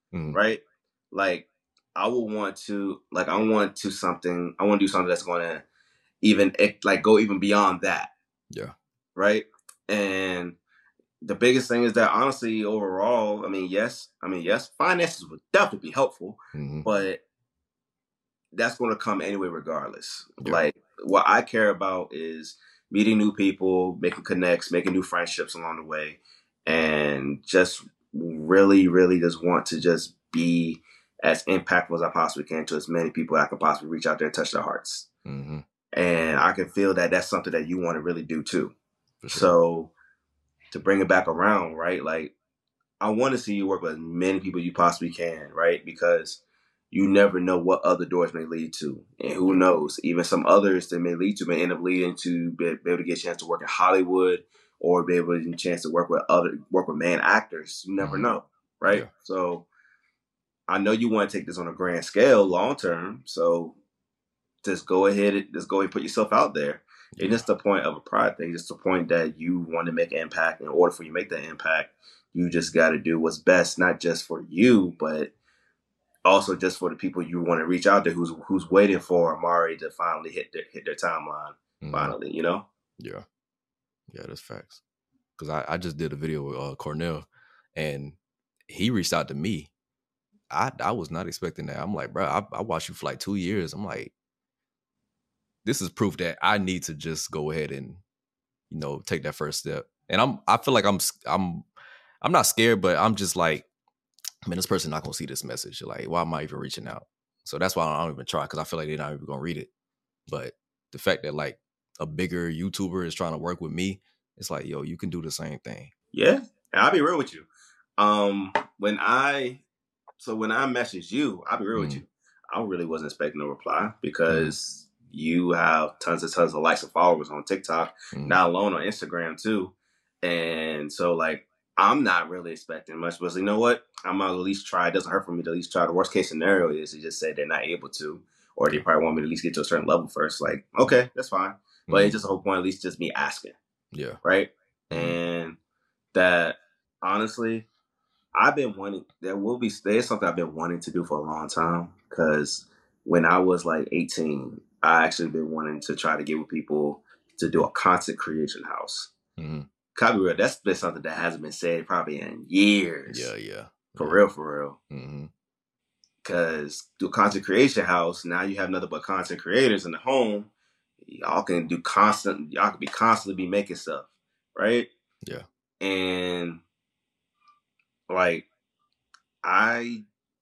[SPEAKER 2] Mm-hmm.
[SPEAKER 1] right? Like I will want to, like I want to something, I want to do something that's going to even like go even beyond that.
[SPEAKER 2] Yeah.
[SPEAKER 1] Right. And the biggest thing is that honestly, overall, I mean, yes, I mean, yes, finances would definitely be helpful,
[SPEAKER 2] Mm-hmm.
[SPEAKER 1] but that's going to come anyway, regardless.
[SPEAKER 2] Yeah.
[SPEAKER 1] Like what I care about is meeting new people, making connects, making new friendships along the way, and just really, really just want to just be as impactful as I possibly can to as many people I can possibly reach out there and touch their hearts.
[SPEAKER 2] Mm-hmm.
[SPEAKER 1] And I can feel that that's something that you want to really do too.
[SPEAKER 2] For sure.
[SPEAKER 1] So to bring it back around, right? Like I want to see you work with as many people you possibly can, right? Because you never know what other doors may lead to. And who
[SPEAKER 2] Yeah.
[SPEAKER 1] knows, even some others that may lead to may end up leading to be, be able to get a chance to work in Hollywood or be able to get a chance to work with other, work with man actors. You never
[SPEAKER 2] Mm-hmm.
[SPEAKER 1] know, right?
[SPEAKER 2] Yeah.
[SPEAKER 1] So I know you want to take this on a grand scale long term. So just go ahead and just go ahead and put yourself out there.
[SPEAKER 2] Yeah.
[SPEAKER 1] It's just the point of a pride thing. It's just the point that you want to make an impact. In order for you to make that impact, you just got to do what's best, not just for you, but also just for the people you want to reach out to, who's who's waiting for Amari to finally hit their hit their timeline.
[SPEAKER 2] Mm-hmm.
[SPEAKER 1] Finally, you know.
[SPEAKER 2] Yeah. Yeah, that's facts. Because I, I just did a video with uh, Cornell, and he reached out to me. I I was not expecting that. I'm like, bro, I, I watched you for like two years. I'm like, this is proof that I need to just go ahead and, you know, take that first step. And I'm I feel like I'm I'm I'm not scared, but I'm just like, man, this person not gonna see this message. Like, why am I even reaching out? So that's why I don't even try, because I feel like they're not even gonna read it. But the fact that like a bigger YouTuber is trying to work with me, it's like, yo, you can do the same thing.
[SPEAKER 1] Yeah, and I'll be real with you. Um, when I so when I messaged you, I'll be real mm. with you. I really wasn't expecting a reply because mm. you have tons and tons of likes and followers on TikTok, mm. not alone on Instagram too. And so like I'm not really expecting much, but you know what? I'm gonna at least try. It doesn't hurt for me to at least try. The worst case scenario is to just say they're not able to, or they probably want me to at least get to a certain level first. Like, okay, that's fine. But mm. it's just the whole point, at least just me asking.
[SPEAKER 2] Yeah.
[SPEAKER 1] Right. Mm. And that honestly, I've been wanting, there will be, there's something I've been wanting to do for a long time. Because when I was like eighteen, I actually been wanting to try to get with people to do a content creation house. Mm-hmm. Real, that's been something that hasn't been said probably in years.
[SPEAKER 2] Yeah, yeah.
[SPEAKER 1] For
[SPEAKER 2] yeah.
[SPEAKER 1] real, for real.
[SPEAKER 2] Mm-hmm.
[SPEAKER 1] Because do a content creation house, now you have nothing but content creators in the home. Y'all can do constant, y'all can be constantly be making stuff, right?
[SPEAKER 2] Yeah.
[SPEAKER 1] And like, I,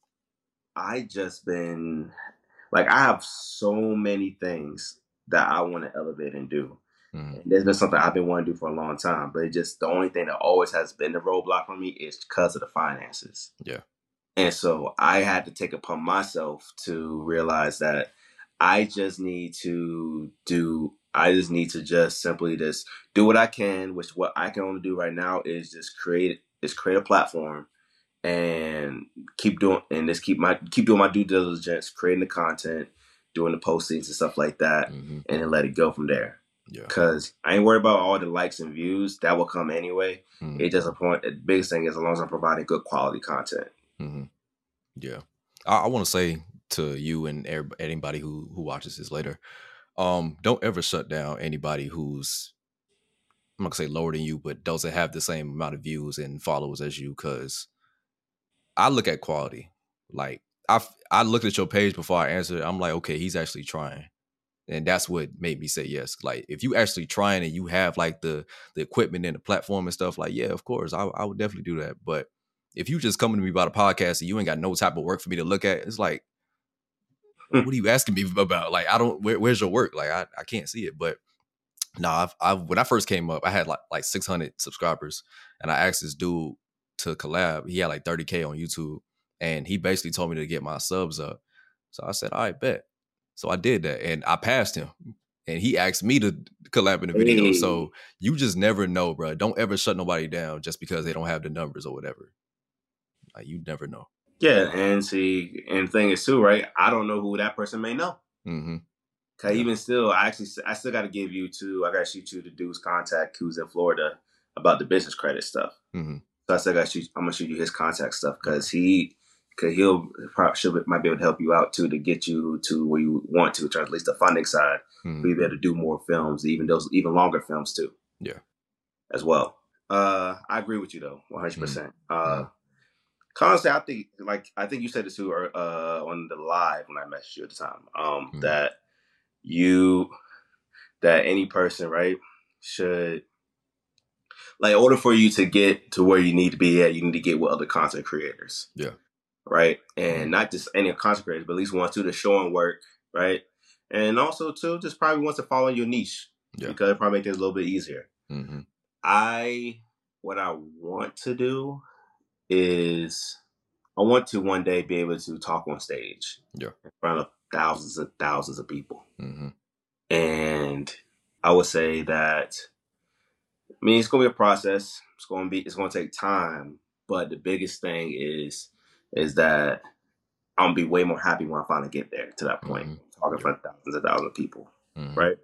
[SPEAKER 1] I just been, like, I have so many things that I want to elevate and do. Mm-hmm. And there's been something I've been wanting to do for a long time, but it just, the only thing that always has been the roadblock for me is because of the finances.
[SPEAKER 2] Yeah.
[SPEAKER 1] And so I had to take it upon myself to realize that I just need to do, I just need to just simply just do what I can, which what I can only do right now is just create, is create a platform and keep doing, and just keep my, keep doing my due diligence, creating the content, doing the postings and stuff like that, mm-hmm. and then let it go from there.
[SPEAKER 2] Yeah.
[SPEAKER 1] Cause I ain't worried about all the likes and views that will come anyway. Mm-hmm. It doesn't point, the biggest thing is as long as I'm providing good quality content.
[SPEAKER 2] Mm-hmm. Yeah. I, I want to say to you and anybody who, who watches this later, um, don't ever shut down anybody who's, I'm not gonna say lower than you, but doesn't have the same amount of views and followers as you. Cause I look at quality. Like I, I looked at your page before I answered. I'm like, okay, he's actually trying. And that's what made me say yes. Like if you actually trying and you have like the, the equipment and the platform and stuff, like, yeah, of course, I, I would definitely do that. But if you just coming to me about a podcast and you ain't got no type of work for me to look at, it's like, what are you asking me about? Like, I don't, where, where's your work? Like, I, I can't see it. But no, nah, I've, I've, when I first came up, I had like, like six hundred subscribers and I asked this dude to collab. He had like thirty K on YouTube and he basically told me to get my subs up. So I said, all right, bet. So I did that and I passed him and he asked me to collab in the video. Hey. So you just never know, bro. Don't ever shut nobody down just because they don't have the numbers or whatever. Like you never know.
[SPEAKER 1] Yeah. And see, and the thing is too, right? I don't know who that person may know. Mm-hmm. Cause yeah. even still, I actually, I still got to give you to, I got to shoot you the dude's contact who's in Florida about the business credit stuff. Mm-hmm. So I still got to shoot, I'm going to shoot you his contact stuff because he, because he'll probably should might be able to help you out too to get you to where you want to, at least the funding side, mm-hmm. for you to be able to do more films, even those even longer films too.
[SPEAKER 2] Yeah,
[SPEAKER 1] as well. Uh, I agree with you though, one hundred percent. Uh, honestly, I think like I think you said this too uh, on the live when I messaged you at the time. Um, mm-hmm. that you that any person right should. Like, in order for you to get to where you need to be at, you need to get with other content creators.
[SPEAKER 2] Yeah.
[SPEAKER 1] Right? And mm-hmm. not just any content creators, but at least one, two, to show and work, right? And also, two, just probably wants to follow your niche. Yeah. Because it probably make things a little bit easier.
[SPEAKER 2] Mm-hmm.
[SPEAKER 1] I, what I want to do is, I want to one day be able to talk on stage.
[SPEAKER 2] Yeah.
[SPEAKER 1] In front of thousands and thousands of people.
[SPEAKER 2] Mm-hmm.
[SPEAKER 1] And I would say that, I mean, it's gonna be a process. It's gonna be. It's gonna take time. But the biggest thing is, is that I'm gonna be way more happy when I finally get there to that point, mm-hmm. talking in front of thousands and thousands of people, mm-hmm. right?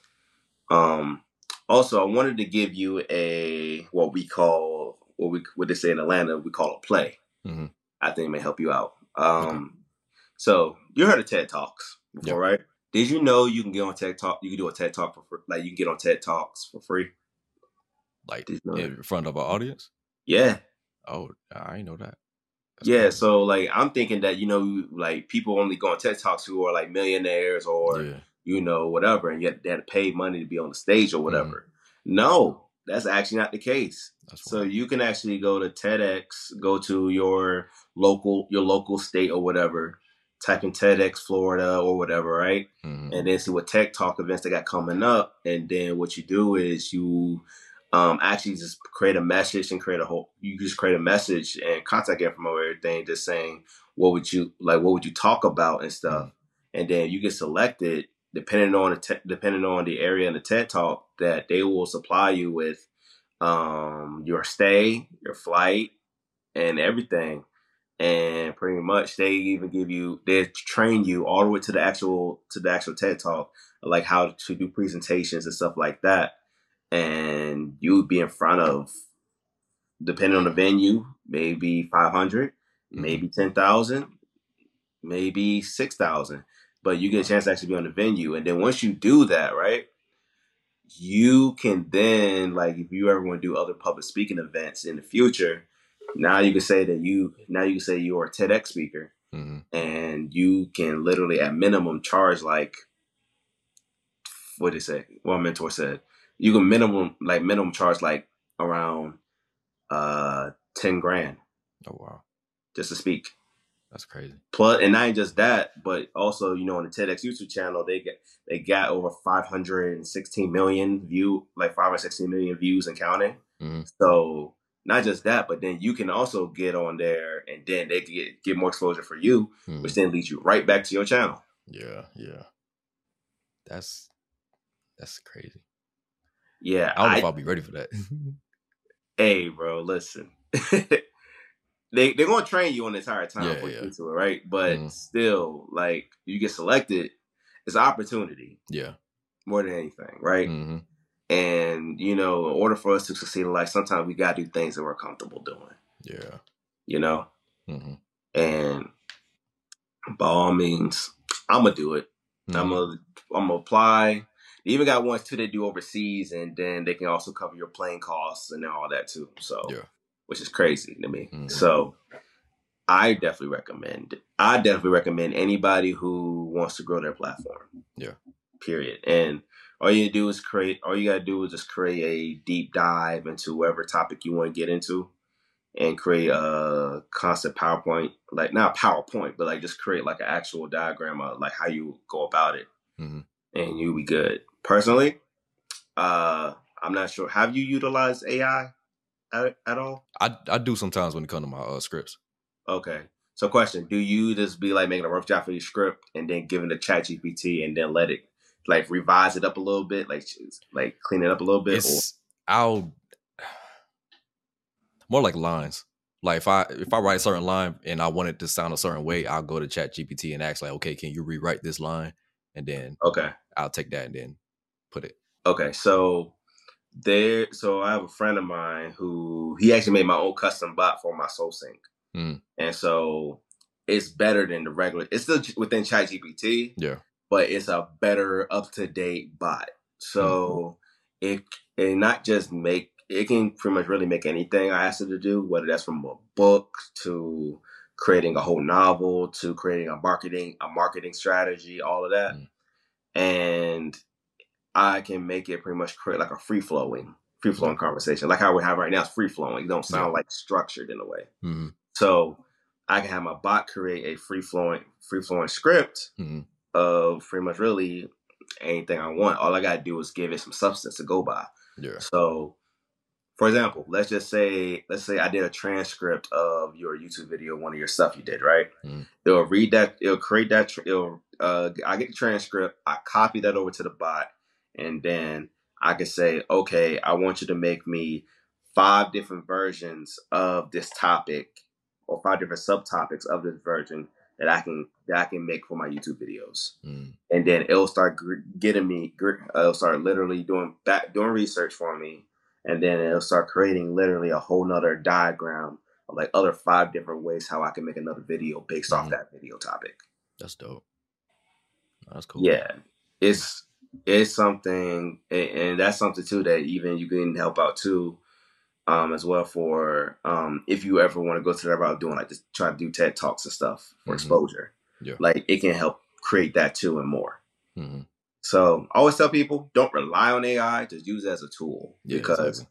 [SPEAKER 1] Um. Also, I wanted to give you a what we call what we what they say in Atlanta we call a play.
[SPEAKER 2] Mm-hmm.
[SPEAKER 1] I think it may help you out. Um. Okay. So you heard of TED Talks before, yep. right? Did you know you can get on TED Talk? You can do a TED Talk for free. Like you can get on TED Talks for free.
[SPEAKER 2] Like in front of an audience?
[SPEAKER 1] Yeah.
[SPEAKER 2] Oh, I didn't know that. That's
[SPEAKER 1] yeah,
[SPEAKER 2] crazy.
[SPEAKER 1] So like I'm thinking that, you know, like people only go on TED Talks who are like millionaires or, yeah. you know, whatever, and yet they had to pay money to be on the stage or whatever. Mm-hmm. No, that's actually not the case. That's so wild. You can actually go to TEDx, go to your local, your local state or whatever, type in TEDx Florida or whatever, right? Mm-hmm. And then see what Tech Talk events they got coming up. And then what you do is you Um, actually just create a message and create a whole, you just create a message and contact info or everything, just saying, what would you, like, what would you talk about and stuff. Mm-hmm. And then you get selected depending on the, te- depending on the area in the TED Talk that they will supply you with, um, your stay, your flight and everything. And pretty much they even give you, they train you all the way to the actual, to the actual TED Talk, like how to do presentations and stuff like that. And you would be in front of, depending on the venue, maybe five hundred, mm-hmm. maybe ten thousand, maybe six thousand. But you get a chance to actually be on the venue. And then once you do that, right, you can then, like, if you ever want to do other public speaking events in the future, now you can say that you, now you can say you're a TEDx speaker. Mm-hmm. And you can literally, at minimum, charge like, what did they say? What my mentor said. You can minimum, like minimum charge like around uh ten grand.
[SPEAKER 2] Oh wow.
[SPEAKER 1] Just to speak.
[SPEAKER 2] That's crazy.
[SPEAKER 1] Plus, and not just that, but also, you know, on the TEDx YouTube channel, they get they got over five hundred sixteen million view, like five hundred sixteen million views and counting. Mm-hmm. So not just that, but then you can also get on there and then they can get, get more exposure for you, mm-hmm. which then leads you right back to your channel.
[SPEAKER 2] Yeah, yeah. That's that's crazy.
[SPEAKER 1] Yeah,
[SPEAKER 2] I don't know I, if I'll be ready for that.
[SPEAKER 1] Hey, bro, listen. they they're gonna train you on the entire time
[SPEAKER 2] yeah,
[SPEAKER 1] before you
[SPEAKER 2] yeah.
[SPEAKER 1] get to it, right? But mm. still, like you get selected, it's an opportunity.
[SPEAKER 2] Yeah,
[SPEAKER 1] more than anything, right?
[SPEAKER 2] Mm-hmm.
[SPEAKER 1] And you know, in order for us to succeed in life, sometimes we gotta do things that we're comfortable doing.
[SPEAKER 2] Yeah,
[SPEAKER 1] you know.
[SPEAKER 2] Mm-hmm.
[SPEAKER 1] And by all means, I'm gonna do it. Mm-hmm. I'm gonna I'm gonna apply. They even got ones too they do overseas, and then they can also cover your plane costs and all that too. So,
[SPEAKER 2] yeah.
[SPEAKER 1] which is crazy to me.
[SPEAKER 2] Mm-hmm.
[SPEAKER 1] So, I definitely recommend. I definitely recommend anybody who wants to grow their platform.
[SPEAKER 2] Yeah.
[SPEAKER 1] Period. And all you do is create. All you gotta do is just create a deep dive into whatever topic you want to get into, and create a concept PowerPoint, like not PowerPoint, but like just create like an actual diagram of like how you go about it,
[SPEAKER 2] mm-hmm.
[SPEAKER 1] and you'll be good. Personally, uh, I'm not sure. Have you utilized A I at, at all?
[SPEAKER 2] I I do sometimes when it comes to my uh, scripts.
[SPEAKER 1] Okay. So question, do you just be like making a rough draft for your script and then giving it to ChatGPT and then let it like revise it up a little bit, like like clean it up a little bit?
[SPEAKER 2] It's, or? I'll more like lines. Like if I if I write a certain line and I want it to sound a certain way, I'll go to ChatGPT and ask like, okay, can you rewrite this line? And then
[SPEAKER 1] okay,
[SPEAKER 2] I'll take that and then put it.
[SPEAKER 1] Okay, so there, so I have a friend of mine who he actually made my own custom bot for my SoulSync,
[SPEAKER 2] mm.
[SPEAKER 1] and so it's better than the regular. It's still within ChatGPT,
[SPEAKER 2] Yeah.
[SPEAKER 1] but it's a better up to date bot. So mm-hmm. it it not just make it can pretty much really make anything I ask it to do, whether that's from a book to creating a whole novel to creating a marketing a marketing strategy, all of that, mm. and I can make it pretty much create like a free flowing free flowing yeah. conversation, like how we have right now. It's free flowing. It don't sound yeah. like structured in a way. Mm-hmm. So I can have my bot create a free flowing free flowing script mm-hmm. of pretty much really anything I want. All I gotta do is give it some substance to go by.
[SPEAKER 2] Yeah.
[SPEAKER 1] So, for example, let's just say let's say I did a transcript of your YouTube video, one of your stuff you did, right? Mm-hmm. It'll read that. It'll create that. It'll uh, I get the transcript. I copy that over to the bot, and then I can say, okay, I want you to make me five different versions of this topic, or five different subtopics of this version that I can that I can make for my YouTube videos, mm. and then it'll start gr- getting me. Gr- it'll start literally doing back doing research for me, and then it'll start creating literally a whole nother diagram of like other five different ways how I can make another video based mm. off that video topic.
[SPEAKER 2] That's dope. That's cool.
[SPEAKER 1] Yeah, it's it's something, and, and that's something too that even you can help out too. Um, as well for um, if you ever want to go to that route doing like just try to do TED Talks and stuff for mm-hmm. exposure,
[SPEAKER 2] yeah.
[SPEAKER 1] like it can help create that too and more.
[SPEAKER 2] Mm-hmm.
[SPEAKER 1] So I always tell people don't rely on A I, just use it as a tool
[SPEAKER 2] yeah,
[SPEAKER 1] because
[SPEAKER 2] exactly.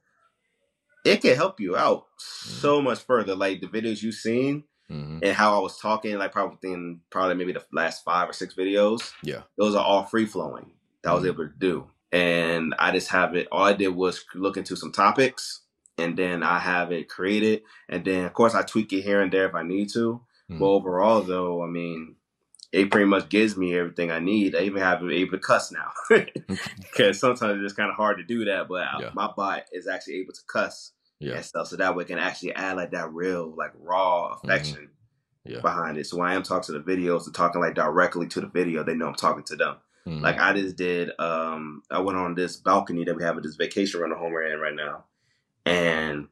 [SPEAKER 1] it can help you out mm-hmm. so much further. Like the videos you've seen mm-hmm. and how I was talking, like probably within probably maybe the last five or six videos,
[SPEAKER 2] yeah,
[SPEAKER 1] those are all free flowing that mm-hmm. I was able to do, and I just have it. All I did was look into some topics. And then I have it created. And then, of course, I tweak it here and there if I need to. Mm-hmm. But overall, though, I mean, it pretty much gives me everything I need. I even have it able to cuss now. Because sometimes it's kind of hard to do that. But yeah. my bot is actually able to cuss
[SPEAKER 2] yeah.
[SPEAKER 1] and stuff. So that way it can actually add like that real, like raw affection
[SPEAKER 2] mm-hmm. yeah. behind it.
[SPEAKER 1] So when I am talking to the videos, and talking like directly to the video, they know I'm talking to them. Mm-hmm. Like I just did, um, I went on this balcony that we have at this vacation rental home we're in right now. And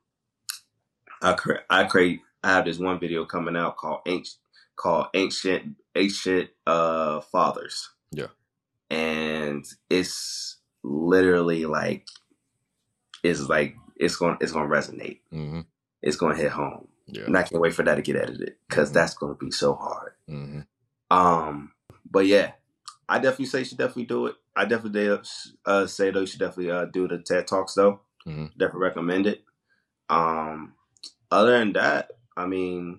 [SPEAKER 1] I cre- I create I have this one video coming out called ancient called ancient ancient uh fathers.
[SPEAKER 2] Yeah.
[SPEAKER 1] And it's literally like it's like it's going it's going to resonate.
[SPEAKER 2] Mm-hmm.
[SPEAKER 1] It's going to hit home.
[SPEAKER 2] Yeah.
[SPEAKER 1] And I can't wait for that to get edited because mm-hmm. that's going to be so hard.
[SPEAKER 2] Mm-hmm.
[SPEAKER 1] Um, but yeah, I definitely say you should definitely do it. I definitely uh, say though you should definitely uh, do the TED Talks though.
[SPEAKER 2] Mm-hmm.
[SPEAKER 1] Definitely recommend it. Um, other than that, I mean,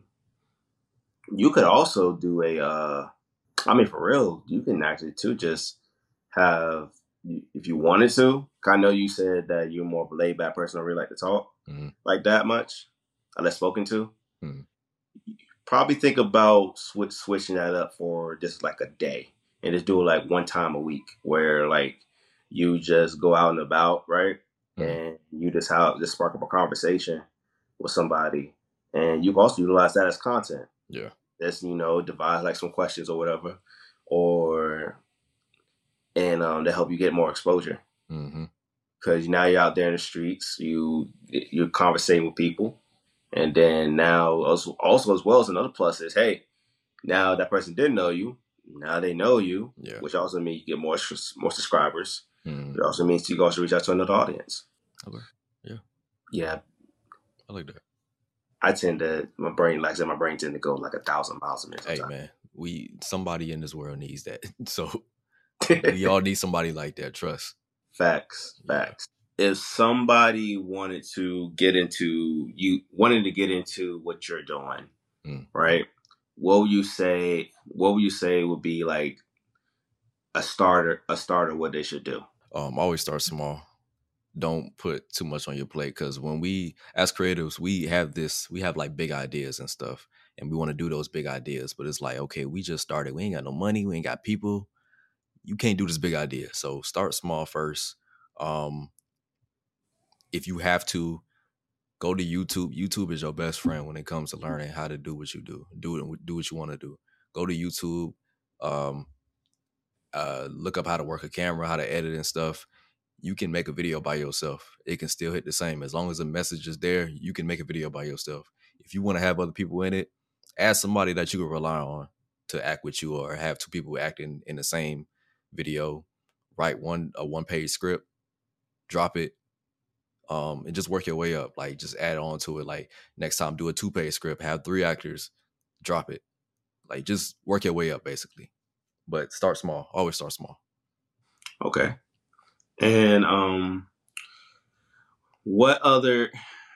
[SPEAKER 1] you could also do a, uh, I mean, for real, you can actually too just have, if you wanted to, I know you said that you're more of a laid back person, don't really like to talk
[SPEAKER 2] mm-hmm.
[SPEAKER 1] like that much, unless spoken to.
[SPEAKER 2] Mm-hmm.
[SPEAKER 1] Probably think about switch, switching that up for just like a day and just do it like one time a week where like you just go out and about, right? Mm-hmm. And you just have just spark up a conversation with somebody, and you can also utilize that as content.
[SPEAKER 2] Yeah,
[SPEAKER 1] just you know, devise like some questions or whatever, or and um, to help you get more exposure.
[SPEAKER 2] Mm-hmm.
[SPEAKER 1] Because now you're out there in the streets, you you're conversating with people, and then now also, also as well as another plus is, hey, now that person didn't know you, now they know you,
[SPEAKER 2] yeah.
[SPEAKER 1] which also means you get more more subscribers.
[SPEAKER 2] Mm-hmm.
[SPEAKER 1] It also means you can also reach out to another audience.
[SPEAKER 2] Okay. Yeah.
[SPEAKER 1] Yeah.
[SPEAKER 2] I like that.
[SPEAKER 1] I tend to, my brain, like I said, my brain tend to go like a thousand miles a minute.
[SPEAKER 2] Hey, man, we, somebody in this world needs that. So we all need somebody like that. Trust.
[SPEAKER 1] Facts. Facts. Yeah. If somebody wanted to get into, you wanted to get into what you're doing,
[SPEAKER 2] mm.
[SPEAKER 1] right? What would you say, what would you say would be like a starter, a starter, what they should do?
[SPEAKER 2] Um, always start small. Don't put too much on your plate, because when we, as creatives, we have this, we have like big ideas and stuff, and we want to do those big ideas. But it's like, okay, we just started. We ain't got no money. We ain't got people. You can't do this big idea. So start small first. Um, if you have to, go to YouTube. YouTube is your best friend when it comes to learning how to do what you do. Do it. Do what you want to do. Go to YouTube. Um, Uh, look up how to work a camera, how to edit and stuff. You can make a video by yourself. It can still hit the same. As long as the message is there, you can make a video by yourself. If you want to have other people in it, add somebody that you can rely on to act with you, or have two people acting in the same video. Write one a one page script, drop it, um, and just work your way up. Like just add on to it. Like next time, do a two page script, have three actors, drop it. Like just work your way up, basically. But start small. Always start small.
[SPEAKER 1] Okay. And um, what other?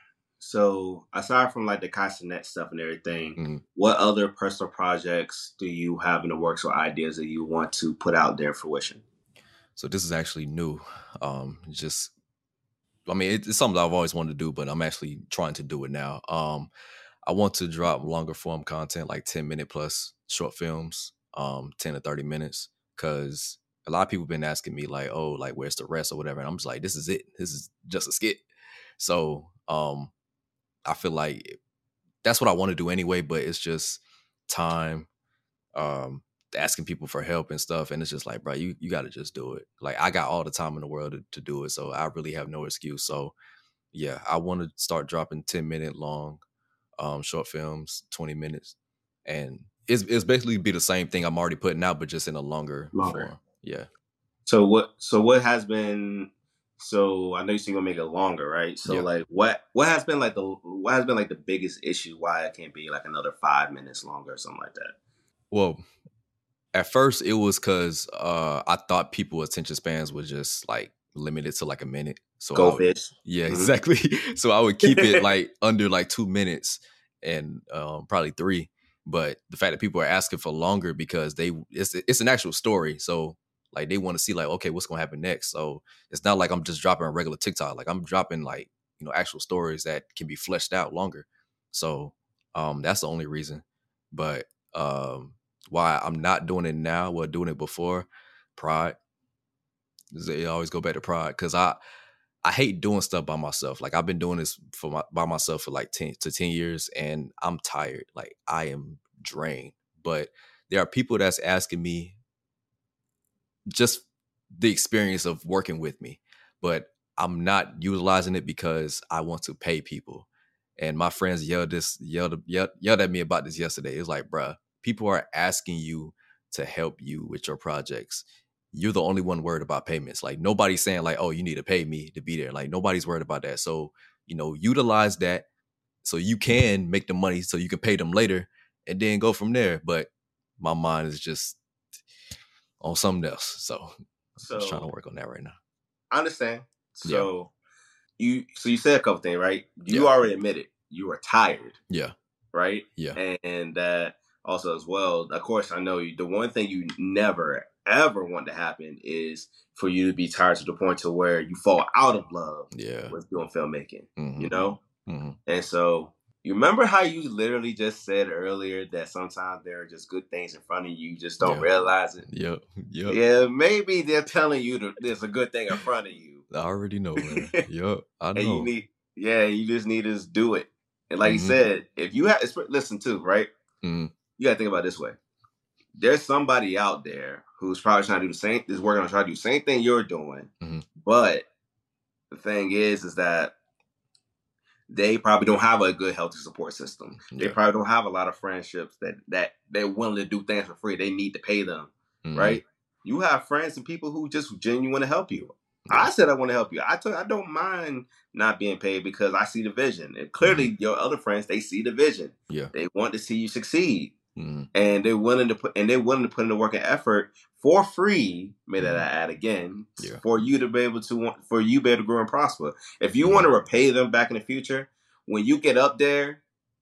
[SPEAKER 1] So aside from like the Castanet stuff and everything,
[SPEAKER 2] mm-hmm.
[SPEAKER 1] what other personal projects do you have in the works or ideas that you want to put out there in fruition?
[SPEAKER 2] So this is actually new. Um, just, I mean, it, it's something I've always wanted to do, but I'm actually trying to do it now. Um, I want to drop longer form content, like ten minute plus short films, um, ten to thirty minutes, because a lot of people have been asking me like, oh, like where's the rest or whatever. And I'm just like, this is it. This is just a skit. So um, I feel like that's what I want to do anyway, but it's just time, um, asking people for help and stuff. And it's just like, bro, you, you got to just do it. Like I got all the time in the world to, to do it. So I really have no excuse. So yeah, I want to start dropping ten minute long um, short films, twenty minutes. And it's, it's basically be the same thing I'm already putting out, but just in a longer,
[SPEAKER 1] Longer.
[SPEAKER 2] form. Yeah.
[SPEAKER 1] So what, so what has been, so I know you're going to make it longer, right? So
[SPEAKER 2] Yeah.
[SPEAKER 1] like what, what has been like the, what has been like the biggest issue why it can't be like another five minutes longer or something like that?
[SPEAKER 2] Well, at first it was because uh, I thought people attention spans were just like limited to like a minute. So
[SPEAKER 1] Go
[SPEAKER 2] I would,
[SPEAKER 1] fish.
[SPEAKER 2] yeah,
[SPEAKER 1] Mm-hmm.
[SPEAKER 2] exactly. So I would keep it like under like two minutes and um, probably three. But the fact that people are asking for longer because they it's it's an actual story. So like they want to see like, okay, what's gonna happen next? So it's not like I'm just dropping a regular TikTok. Like I'm dropping like, you know, actual stories that can be fleshed out longer. So um that's the only reason. But um why I'm not doing it now, well, doing it before, pride. They always go back to pride because I I hate doing stuff by myself. Like I've been doing this for my, by myself for like ten to ten years, and I'm tired. Like I am drained. But there are people that's asking me just the experience of working with me, but I'm not utilizing it because I want to pay people. And my friends yelled this, yelled, yelled, yelled at me about this yesterday. It's like, bruh, people are asking you to help you with your projects. You're the only one worried about payments. Like nobody's saying like, oh, you need to pay me to be there. Like nobody's worried about that. So, you know, utilize that so you can make the money so you can pay them later and then go from there. But my mind is just on something else. So,
[SPEAKER 1] so
[SPEAKER 2] I'm just trying to work on that right now.
[SPEAKER 1] I understand. So yeah. you so you said a couple things, right? You yeah. already admitted you were tired.
[SPEAKER 2] Yeah.
[SPEAKER 1] Right?
[SPEAKER 2] Yeah.
[SPEAKER 1] And, and that also as well, of course, I know you, the one thing you never, ever want to happen is for you to be tired to the point to where you fall out of love
[SPEAKER 2] yeah.
[SPEAKER 1] with doing filmmaking,
[SPEAKER 2] mm-hmm.
[SPEAKER 1] you know?
[SPEAKER 2] Mm-hmm.
[SPEAKER 1] And so you remember how you literally just said earlier that sometimes there are just good things in front of you, you just don't
[SPEAKER 2] yeah.
[SPEAKER 1] realize it?
[SPEAKER 2] Yep. Yep.
[SPEAKER 1] Yeah, maybe they're telling you that there's a good thing in front of you.
[SPEAKER 2] I already know, man. Yep, I know.
[SPEAKER 1] And you need, yeah, you just need to do it. And like mm-hmm. you said, if you have, listen too, right?
[SPEAKER 2] Mm-hmm.
[SPEAKER 1] You got to think about it this way. There's somebody out there who's probably trying to do the same, is working on trying to do the same thing you're doing.
[SPEAKER 2] Mm-hmm.
[SPEAKER 1] But the thing is, is that they probably don't have a good, healthy support system. Yeah. They probably don't have a lot of friendships that, that they're willing to do things for free. They need to pay them, mm-hmm. right? You have friends and people who just genuinely want to help you. Yeah. I said I want to help you. I told I don't mind not being paid because I see the vision. And clearly mm-hmm. your other friends, they see the vision.
[SPEAKER 2] Yeah.
[SPEAKER 1] They want to see you succeed.
[SPEAKER 2] Mm-hmm.
[SPEAKER 1] And they're willing to put and they're willing to put in the work and effort for free, may that I add again,
[SPEAKER 2] yeah.
[SPEAKER 1] for you to be able to want for you to be able to grow and prosper. If you mm-hmm. want to repay them back in the future, when you get up there,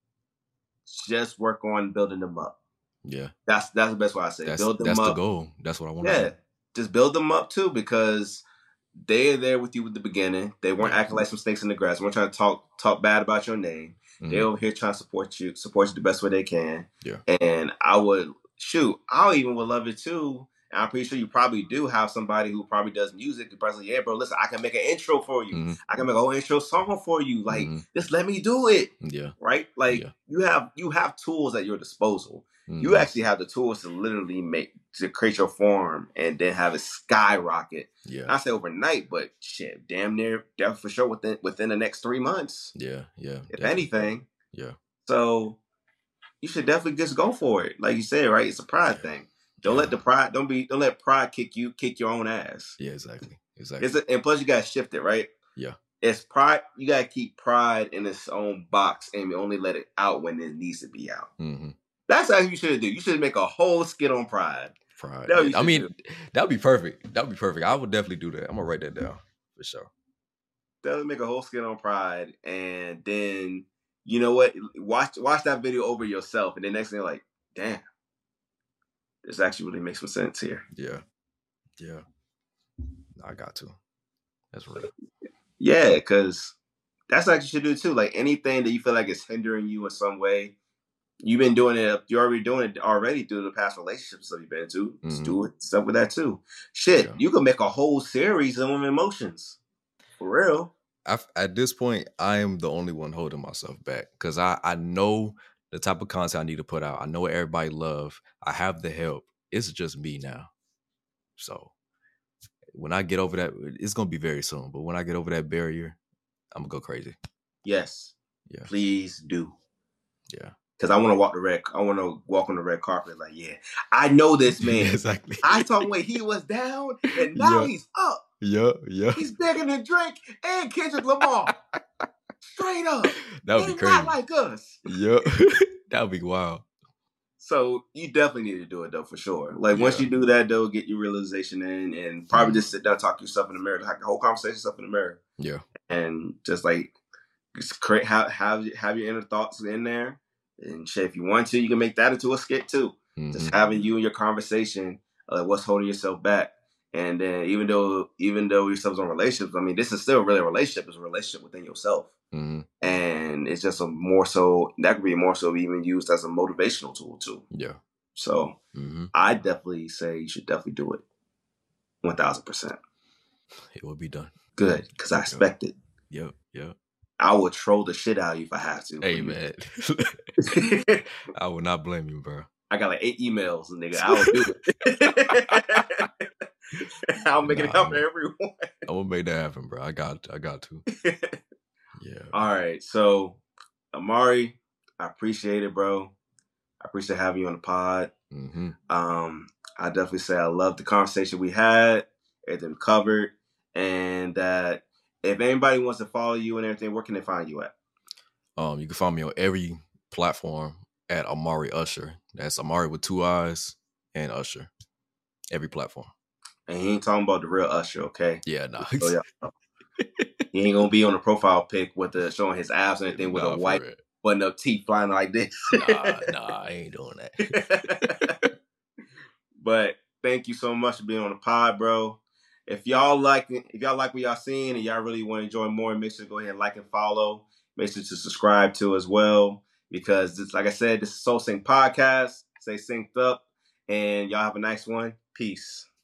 [SPEAKER 1] just work on building them up.
[SPEAKER 2] Yeah.
[SPEAKER 1] That's that's the best way I say.
[SPEAKER 2] That's,
[SPEAKER 1] build them
[SPEAKER 2] that's
[SPEAKER 1] up.
[SPEAKER 2] That's the goal. That's what I want
[SPEAKER 1] yeah.
[SPEAKER 2] to do.
[SPEAKER 1] Just build them up too, because they're there with you at the beginning. They weren't yeah. acting like some snakes in the grass. They weren't trying to talk talk bad about your name. Mm-hmm. They're over here trying to support you, support you the best way they can.
[SPEAKER 2] Yeah.
[SPEAKER 1] And I would shoot, I even would love it too. And I'm pretty sure you probably do have somebody who probably does music. Who probably say, yeah, bro, listen, I can make an intro for you.
[SPEAKER 2] Mm-hmm.
[SPEAKER 1] I can make a whole intro song for you. Like, mm-hmm. just let me do it.
[SPEAKER 2] Yeah.
[SPEAKER 1] Right? Like
[SPEAKER 2] yeah.
[SPEAKER 1] you have you have tools at your disposal. Mm-hmm. You actually have the tools to literally make to create your form and then have it skyrocket.
[SPEAKER 2] Yeah.
[SPEAKER 1] Not say overnight, but shit, damn near, definitely for sure within within the next three months.
[SPEAKER 2] Yeah, yeah.
[SPEAKER 1] If
[SPEAKER 2] definitely.
[SPEAKER 1] anything.
[SPEAKER 2] Yeah.
[SPEAKER 1] So you should definitely just go for it. Like you said, right? It's a pride
[SPEAKER 2] Yeah.
[SPEAKER 1] thing. Don't
[SPEAKER 2] Yeah.
[SPEAKER 1] let the pride. Don't be. Don't let pride kick you. Kick your own ass.
[SPEAKER 2] Yeah, exactly. Exactly.
[SPEAKER 1] It's a, and plus, you gotta shift it, right?
[SPEAKER 2] Yeah.
[SPEAKER 1] It's pride. You gotta keep pride in its own box and only let it out when it needs to be out.
[SPEAKER 2] Mm-hmm.
[SPEAKER 1] That's how you should do. You should make a whole skit on pride.
[SPEAKER 2] Pride.
[SPEAKER 1] That
[SPEAKER 2] Yeah. I mean,
[SPEAKER 1] do.
[SPEAKER 2] that'd be perfect. That'd be perfect. I would definitely do that. I'm gonna write that down for sure.
[SPEAKER 1] Definitely make a whole skit on pride, and then you know what? Watch watch that video over yourself, and then next thing you're like, damn, this actually really makes some sense here.
[SPEAKER 2] Yeah. Yeah. I got to. That's real.
[SPEAKER 1] Yeah, because that's what you should do too. Like anything that you feel like is hindering you in some way, you've been doing it. You're already doing it already through the past relationships that you've been to. Mm-hmm. Just do it stuff with that too. Shit, yeah. You can make a whole series of emotions. For real.
[SPEAKER 2] I, at this point, I am the only one holding myself back because I, I know the type of content I need to put out. I know what everybody love. I have the help. It's just me now. So when I get over that, it's going to be very soon. But when I get over that barrier, I'm going to go crazy.
[SPEAKER 1] Yes.
[SPEAKER 2] Yeah.
[SPEAKER 1] Please do.
[SPEAKER 2] Yeah.
[SPEAKER 1] Because I want to walk the red. I want to walk on the red carpet. Like, yeah, I know this man.
[SPEAKER 2] Exactly.
[SPEAKER 1] I told him when he was down, and now yeah. he's up.
[SPEAKER 2] Yeah, yeah.
[SPEAKER 1] He's begging to Drake and Kendrick Lamar. Straight up.
[SPEAKER 2] That would be crazy.
[SPEAKER 1] Not like us.
[SPEAKER 2] Yeah. That would be wild.
[SPEAKER 1] So you definitely need to do it though, for sure. Like yeah. once you do that though, get your realization in, and probably mm-hmm. just sit down, talk to yourself in the mirror, like the whole conversation stuff in the mirror.
[SPEAKER 2] Yeah.
[SPEAKER 1] And just like just create, have have have your inner thoughts in there. And shit, if you want to, you can make that into a skit too. Mm-hmm. Just having you and your conversation, uh, what's holding yourself back. And then even though even though yourselves on relationships, I mean, this is still really a relationship. It's a relationship within yourself.
[SPEAKER 2] Mm-hmm.
[SPEAKER 1] And it's just a more so, that could be more so even used as a motivational tool too.
[SPEAKER 2] Yeah.
[SPEAKER 1] So
[SPEAKER 2] mm-hmm.
[SPEAKER 1] I definitely say you should definitely do it. one thousand percent.
[SPEAKER 2] It will be done.
[SPEAKER 1] Good, because I expect
[SPEAKER 2] yep.
[SPEAKER 1] it.
[SPEAKER 2] Yep, yep.
[SPEAKER 1] I will troll the shit out of you if I have to.
[SPEAKER 2] Hey, man. I will not blame you, bro.
[SPEAKER 1] I got like eight emails, nigga. I will do it. I'll make nah, it happen for everyone.
[SPEAKER 2] I'm gonna make that happen, bro. I got, I got to. Yeah.
[SPEAKER 1] All right. So, Amari, I appreciate it, bro. I appreciate having you on the pod.
[SPEAKER 2] Mm-hmm.
[SPEAKER 1] Um, I definitely say I love the conversation we had, everything covered, and that if anybody wants to follow you and everything, where can they find you at?
[SPEAKER 2] Um, you can find me on every platform at Amari Usher. That's Amari with two eyes and Usher. Every platform.
[SPEAKER 1] And he ain't talking about the real Usher, okay?
[SPEAKER 2] Yeah, no.
[SPEAKER 1] So, yeah. He ain't gonna be on the profile pic with the showing his abs and anything with nah, a white button up teeth flying like this.
[SPEAKER 2] nah, nah, I ain't doing that.
[SPEAKER 1] But thank you so much for being on the pod, bro. If y'all like if y'all like what y'all seen and y'all really want to enjoy more, make sure to go ahead and like and follow. Make sure to subscribe to as well. Because this, like I said, this is Soul Sync Podcast. Stay synced up. And y'all have a nice one. Peace.